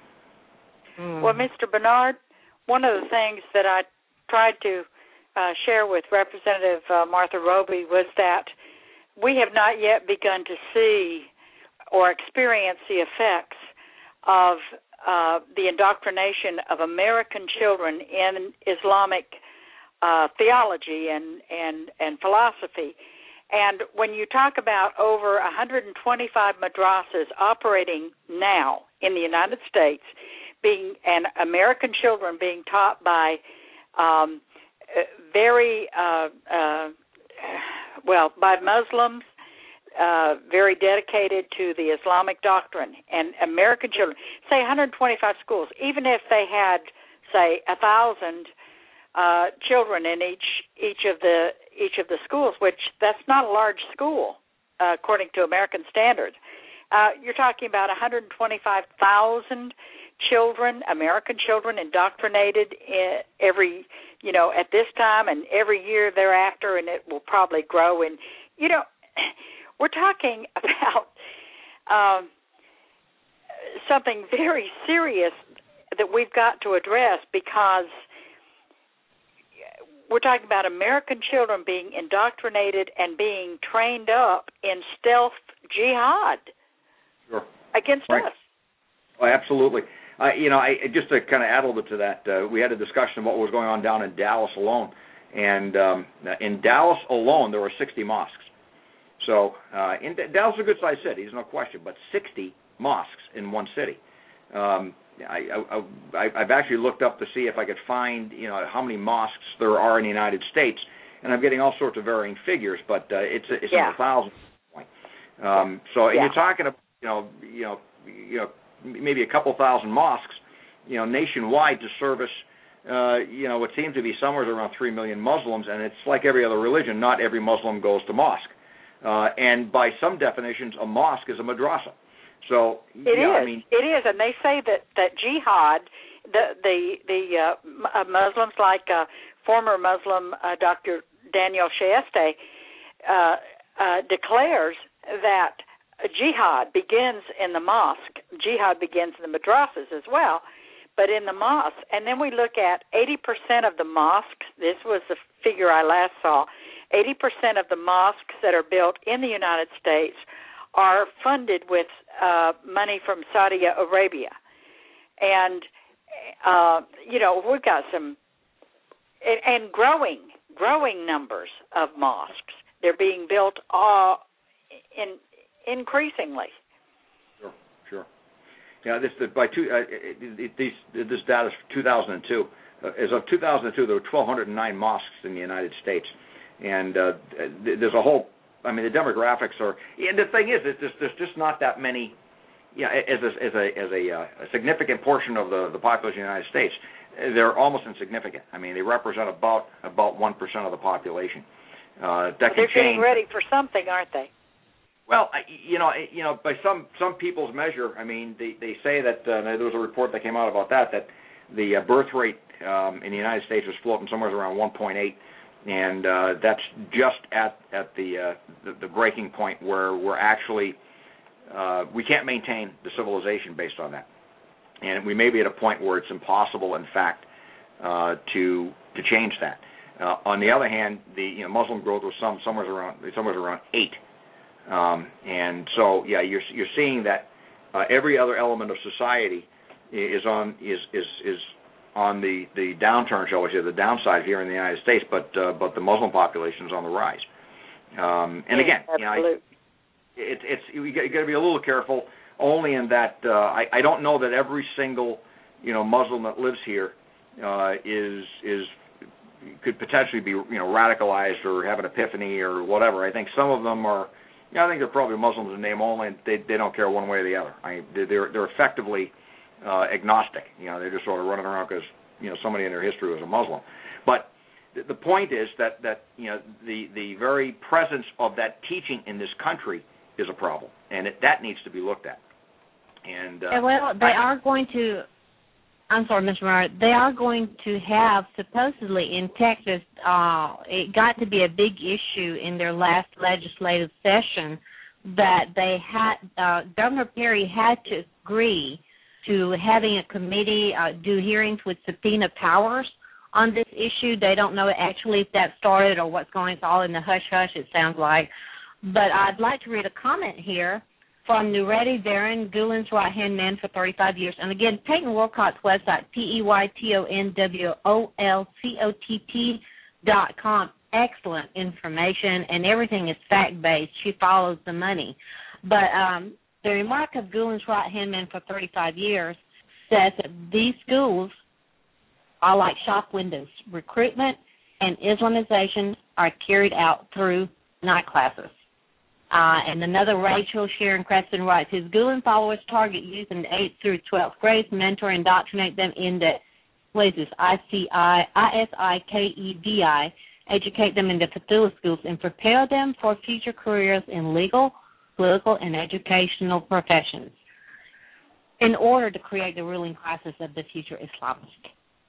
Mm. Well, Mister Bernard, one of the things that I tried to uh, share with Representative uh, Martha Roby was that we have not yet begun to see or experience the effects of Uh, the indoctrination of American children in Islamic uh, theology and, and, and philosophy. And when you talk about over one hundred twenty-five madrasas operating now in the United States, being and American children being taught by um, very, uh, uh, well, by Muslims, Uh, very dedicated to the Islamic doctrine, and American children, say one hundred twenty-five schools, even if they had, say, a thousand uh, children in each each of the each of the schools, which that's not a large school uh, according to American standards. Uh, you're talking about one hundred twenty-five thousand children, American children, indoctrinated in every, you know, at this time and every year thereafter, and it will probably grow. And you know. We're talking about um, something very serious that we've got to address, because we're talking about American children being indoctrinated and being trained up in stealth jihad sure. against right. us. Oh, absolutely. Uh, you know, I, just to kind of add a little bit to that, uh, we had a discussion of what was going on down in Dallas alone. And um, in Dallas alone, there were sixty mosques. So uh, in Dallas is a good-sized city, there's no question, but sixty mosques in one city. Um, I, I, I, I've actually looked up to see if I could find, you know, how many mosques there are in the United States, and I'm getting all sorts of varying figures, but uh, it's it's yeah. in the thousands. Um, so yeah. you're talking about you know, you know, you know, maybe a couple thousand mosques, you know, nationwide to service, uh, you know, what seems to be somewhere around three million Muslims, and it's like every other religion. Not every Muslim goes to mosque, uh, and by some definitions, a mosque is a madrasa. So it yeah, is. I mean, it is, and they say that that jihad, the the the uh, Muslims like uh, former Muslim uh, Doctor Daniel Shaeste uh, uh, declares that jihad begins in the mosque. Jihad begins in the madrasas as well, but in the mosque. And then we look at eighty percent of the mosques. This was the figure I last saw. eighty percent of the mosques that are built in the United States are funded with uh, money from Saudi Arabia. And, uh, you know, we've got some, and, and growing, growing numbers of mosques. They're being built uh, in increasingly. Sure, sure. Yeah, this by two. Uh, it, it, these, this data is two thousand two. Uh, as of two thousand two, there were one thousand two hundred nine mosques in the United States, and uh, there's a whole. I mean, the demographics are. And the thing is, it's just, there's just not that many. Yeah, as a as a as a, uh, a significant portion of the the population of the United States, they're almost insignificant. I mean, they represent about about one percent of the population. Uh, that they're can change. Getting ready for something, aren't they? Well, you know, you know, by some some people's measure, I mean, they they say that uh, there was a report that came out about that that the uh, birth rate um, in the United States was floating somewhere around one point eight, and uh, that's just at at the, uh, the the breaking point where we're actually uh, we can't maintain the civilization based on that, and we may be at a point where it's impossible, in fact, uh, to to change that. Uh, on the other hand, the you know, Muslim growth was some somewhere around somewhere around eight. Um, and so, yeah, you're you're seeing that uh, every other element of society is on is is, is on the, the downturn, shall we say, the downside here in the United States, but uh, but the Muslim population is on the rise. Um, and yeah, again, you know, I, it's it's you got, you got to be a little careful, only in that uh, I I don't know that every single you know Muslim that lives here uh, is is could potentially be you know radicalized or have an epiphany or whatever. I think some of them are. Yeah, I think they're probably Muslims in name only, and they they don't care one way or the other. I they're they're effectively uh, agnostic. You know, they're just sort of running around because you know somebody in their history was a Muslim. But the point is that that you know the the very presence of that teaching in this country is a problem, and it, that needs to be looked at. And uh, well, they I, are going to. I'm sorry, Mister Murray. They are going to have, supposedly in Texas, uh, it got to be a big issue in their last legislative session that they had, uh, Governor Perry had to agree to having a committee uh, do hearings with subpoena powers on this issue. They don't know actually if that started or what's going on. It's all in the hush-hush, it sounds like. But I'd like to read a comment here from Nuretti Darren, Gulen's right-hand man for thirty-five years. And again, Peyton Wolcott's website, P E Y T O N W O L C O T T dot com. Excellent information, and everything is fact-based. She follows the money. But um, the remark of Gulen's right-hand man for thirty-five years says that these schools are like shop windows. Recruitment and Islamization are carried out through night classes. Uh, and another, Rachel Sharon Creston writes, his Gulen followers target youth in the eighth through twelfth grades, mentor, indoctrinate them in the, what is this, I C I, I S I K E D I, educate them in the Fethullah schools, and prepare them for future careers in legal, political, and educational professions in order to create the ruling classes of the future Islamists.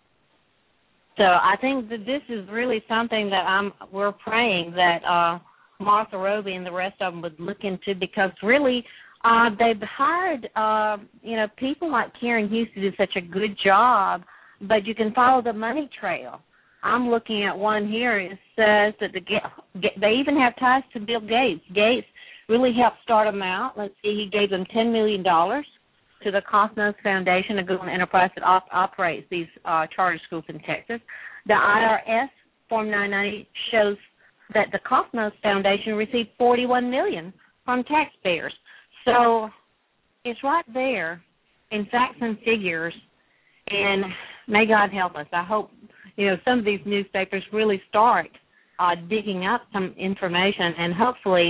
So I think that this is really something that I'm, we're praying that uh, Martha Roby and the rest of them would look into, because really uh, they've hired, uh, you know, people like Karen Hughes to do such a good job, but you can follow the money trail. I'm looking at one here. It says that the they even have ties to Bill Gates. Gates really helped start them out. Let's see, he gave them ten million dollars to the Cosmos Foundation, a Gulen enterprise that op- operates these uh, charter schools in Texas. The I R S Form nine ninety shows that the Cosmos Foundation received forty-one million dollars from taxpayers. So it's right there in facts and figures, and may God help us. I hope, you know, some of these newspapers really start uh, digging up some information, and hopefully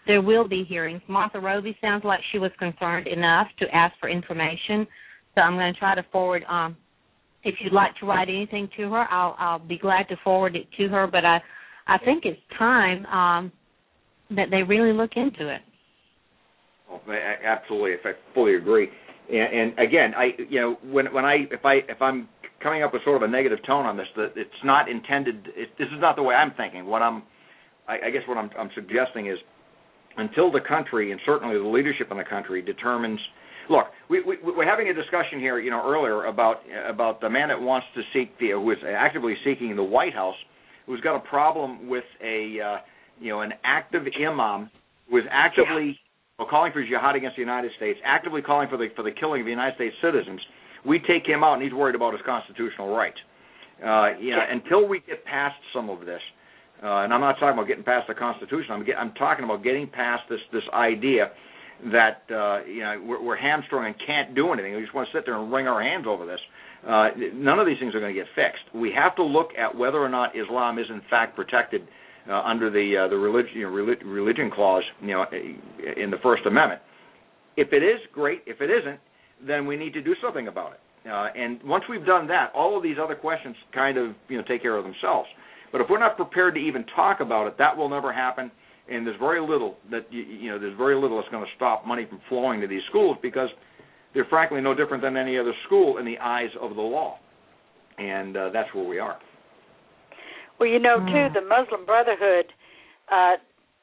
there will be hearings. Martha Roby sounds like she was concerned enough to ask for information, so I'm going to try to forward. Um, if you'd like to write anything to her, I'll, I'll be glad to forward it to her. But I, I think it's time um, that they really look into it. Well, absolutely, I fully agree. And, and again, I, you know, when when I if I if I'm coming up with sort of a negative tone on this, that it's not intended. It, this is not the way I'm thinking. What I'm, I, I guess, what I'm, I'm suggesting is, until the country and certainly the leadership in the country determines. Look, we, we, we're having a discussion here, you know, earlier about about the man that wants to seek the, who is actively seeking the White House, who's got a problem with a, uh, you know, an active imam who is actively. Yeah. Well, calling for jihad against the United States, actively calling for the for the killing of the United States citizens. We take him out, and he's worried about his constitutional rights. Uh, you know, until we get past some of this, uh, and I'm not talking about getting past the Constitution. I'm get, I'm talking about getting past this this idea that uh, you know we're, we're hamstrung and can't do anything. We just want to sit there and wring our hands over this. Uh, none of these things are going to get fixed. We have to look at whether or not Islam is in fact protected Uh, under the uh, the religion you know, relig- religion clause, you know, in the First Amendment. If it is, great. If it isn't, then we need to do something about it. Uh, and once we've done that, all of these other questions kind of you know take care of themselves. But if we're not prepared to even talk about it, that will never happen. And there's very little that you, you know there's very little that's going to stop money from flowing to these schools because they're frankly no different than any other school in the eyes of the law. And uh, that's where we are. Well, you know, too, the Muslim Brotherhood uh,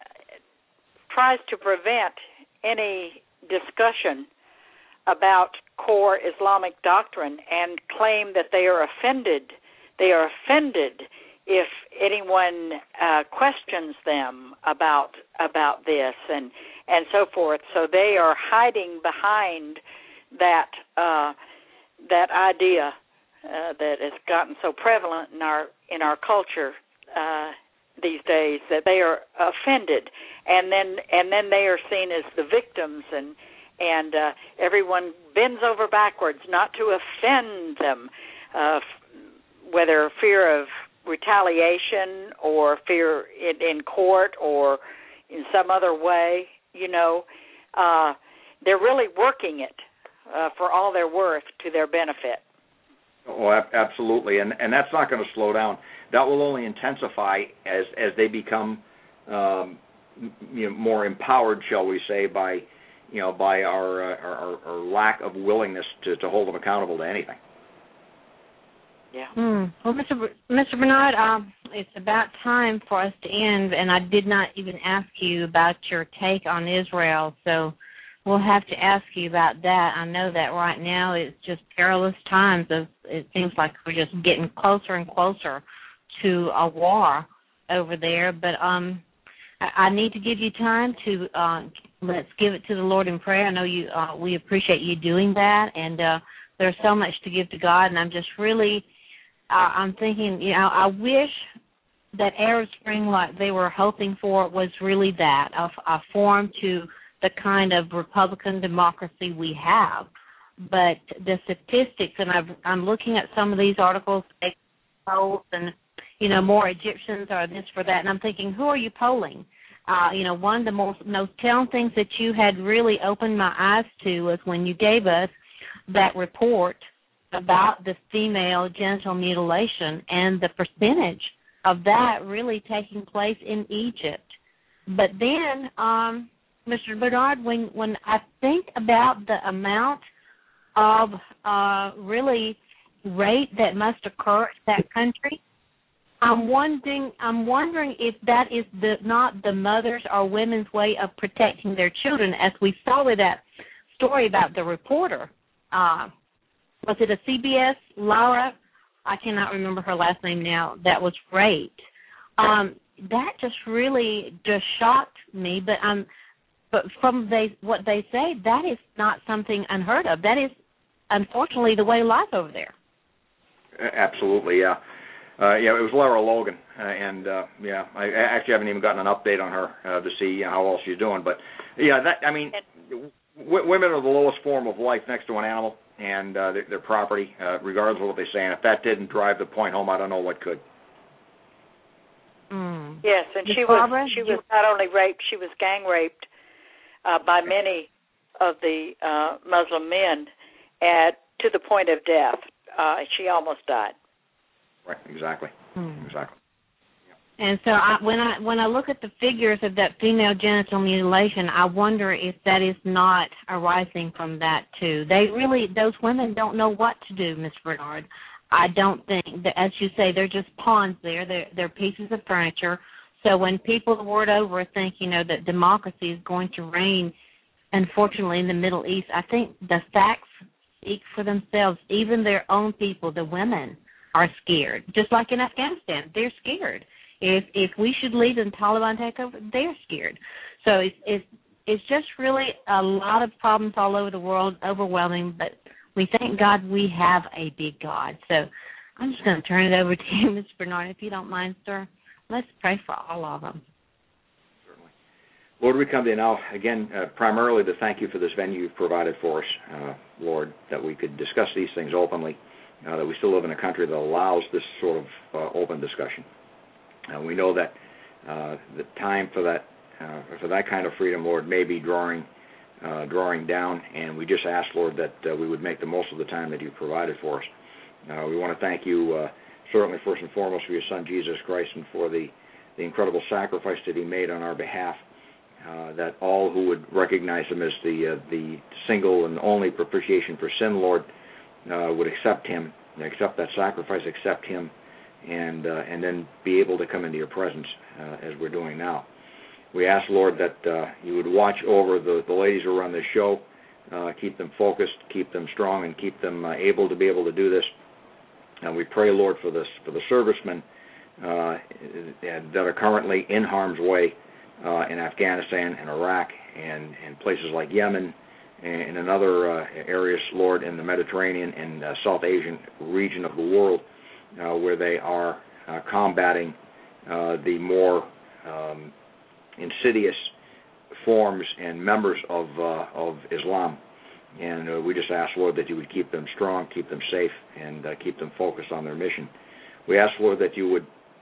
tries to prevent any discussion about core Islamic doctrine and claim that they are offended. They are offended if anyone uh, questions them about about this and and so forth. So they are hiding behind that uh, that idea. Uh, that has gotten so prevalent in our in our culture uh, these days that they are offended, and then and then they are seen as the victims, and and uh, everyone bends over backwards not to offend them, uh, whether fear of retaliation or fear in, in court or in some other way. You know, uh, they're really working it uh, for all they're worth to their benefit. Oh, absolutely, and and that's not going to slow down. That will only intensify as as they become um, you know, more empowered, shall we say, by you know by our uh, our, our lack of willingness to, to hold them accountable to anything. Yeah. Hmm. Well, Mister B- Mister Bernard, um, it's about time for us to end, and I did not even ask you about your take on Israel, so. We'll have to ask you about that. I know that right now it's just perilous times. Of, it seems like we're just getting closer and closer to a war over there. But um, I, I need to give you time to uh, let's give it to the Lord in prayer. I know you. Uh, we appreciate you doing that, and uh, there's so much to give to God. And I'm just really, uh, I'm thinking, you know, I wish that Arab Spring, like they were hoping for, was really that a, a form to the kind of Republican democracy we have. But the statistics, and I've, I'm looking at some of these articles, polls, and, you know, more Egyptians are this for that, and I'm thinking, who are you polling? Uh, you know, one of the most, most telling things that you had really opened my eyes to was when you gave us that report about the female genital mutilation and the percentage of that really taking place in Egypt. But then, um, Mister Bernard, when, when I think about the amount of uh, really rape that must occur in that country, I'm wondering I'm wondering if that is the, not the mother's or women's way of protecting their children, as we saw with that story about the reporter. Uh, was it a C B S, Laura? I cannot remember her last name now, that was raped. Um, that just really just shocked me, but I'm... Um, But from they, what they say, that is not something unheard of. That is, unfortunately, the way of life over there. Absolutely, yeah. Uh, yeah, it was Lara Logan, uh, and, uh, yeah, I actually haven't even gotten an update on her uh, to see you know, how well she's doing. But, yeah, that I mean, w- women are the lowest form of life next to an animal and uh, their, their property, uh, regardless of what they say. And if that didn't drive the point home, I don't know what could. Mm. Yes, and Miz she Barbara, was she was not only raped, she was gang raped uh, by many of the uh, Muslim men at to the point of death. Uh, she almost died. Right, exactly, Mm. exactly. And so I, when I when I look at the figures of that female genital mutilation, I wonder if that is not arising from that too. They really, those women don't know what to do, Miss Bernard. I don't think that, as you say, they're just pawns there. They're they're pieces of furniture. So when people the world over think, you know, that democracy is going to reign, unfortunately, in the Middle East, I think the facts speak for themselves. Even their own people, the women, are scared. Just like in Afghanistan, they're scared. If if we should leave and Taliban take over, they're scared. So it's, it's it's just really a lot of problems all over the world, overwhelming. But we thank God we have a big God. So I'm just going to turn it over to you, Mister Bernard, if you don't mind, sir. Let's pray for all of them. Certainly. Lord, we come to you now, again, uh, primarily to thank you for this venue you've provided for us, uh, Lord, that we could discuss these things openly, uh, that we still live in a country that allows this sort of uh, open discussion. Uh, we know that uh, the time for that uh, for that kind of freedom, Lord, may be drawing uh, drawing down, and we just ask, Lord, that uh, we would make the most of the time that you've provided for us. Uh, we want to thank you, uh, certainly first and foremost, for your Son, Jesus Christ, and for the, the incredible sacrifice that he made on our behalf, uh, that all who would recognize him as the uh, the single and only propitiation for sin, Lord, uh, would accept him, accept that sacrifice, accept him, and uh, and then be able to come into your presence uh, as we're doing now. We ask, Lord, that uh, you would watch over the, the ladies who run this show, uh, keep them focused, keep them strong, and keep them uh, able to be able to do this. And we pray, Lord, for this for the servicemen uh, that are currently in harm's way uh, in Afghanistan and Iraq and, and places like Yemen and in other uh, areas, Lord, in the Mediterranean and uh, South Asian region of the world, Uh, where they are uh, combating uh, the more um, insidious forms and members of uh, of Islam. And uh, we just ask, Lord, that you would keep them strong, keep them safe, and uh, keep them focused on their mission. We ask, Lord, that you would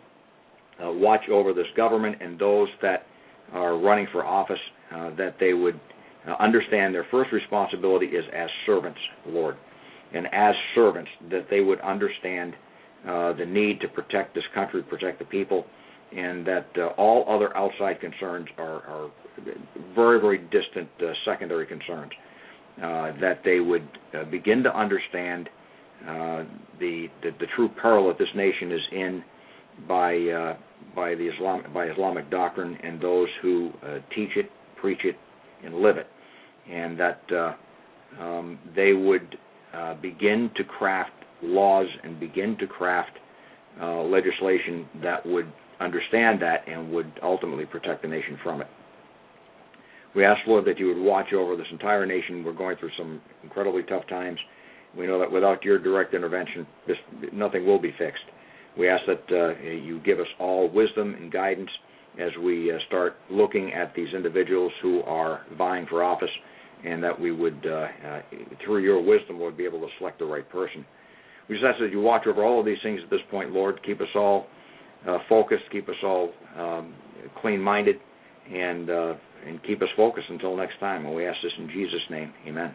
uh, watch over this government and those that are running for office, uh, that they would uh, understand their first responsibility is as servants, Lord. And as servants, that they would understand Uh, the need to protect this country, protect the people, and that uh, all other outside concerns are, are very, very distant uh, secondary concerns, uh, that they would uh, begin to understand uh, the, the the true peril that this nation is in by uh, by the Islam by Islamic doctrine and those who uh, teach it, preach it, and live it, and that uh, um, they would uh, begin to craft laws and begin to craft uh, legislation that would understand that and would ultimately protect the nation from it. We ask, Lord, that you would watch over this entire nation. We're going through some incredibly tough times. We know that without your direct intervention, this, nothing will be fixed. We ask that uh, you give us all wisdom and guidance as we uh, start looking at these individuals who are vying for office, and that we would, uh, uh, through your wisdom, Lord, be able to select the right person. We just ask that you watch over all of these things at this point, Lord. Keep us all uh, focused, keep us all um, clean-minded, and uh, and keep us focused until next time. And we ask this in Jesus' name. Amen.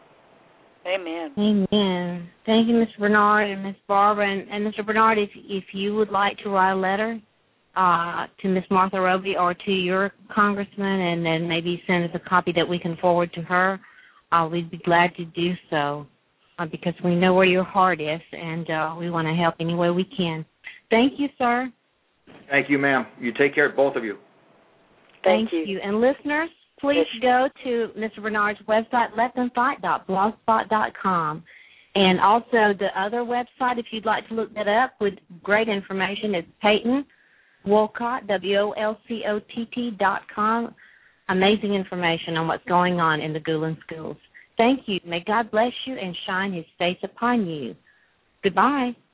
Amen. Amen. Thank you, Mister Bernard and Miss Barbara. And, and Mister Bernard, if if you would like to write a letter uh, to Miss Martha Roby or to your congressman, and then maybe send us a copy that we can forward to her, uh, we'd be glad to do so. Uh, because we know where your heart is, and uh, we want to help any way we can. Thank you, sir. Thank you, ma'am. You take care, both of you. Thank, Thank you. you. And listeners, please yes. go to Mister Bernard's website, let them fight dot blogspot dot com. And also the other website, if you'd like to look that up with great information, is Peyton Wolcott, W O L C O T T dot com. Amazing information on what's going on in the Gulen schools. Thank you. May God bless you and shine his face upon you. Goodbye.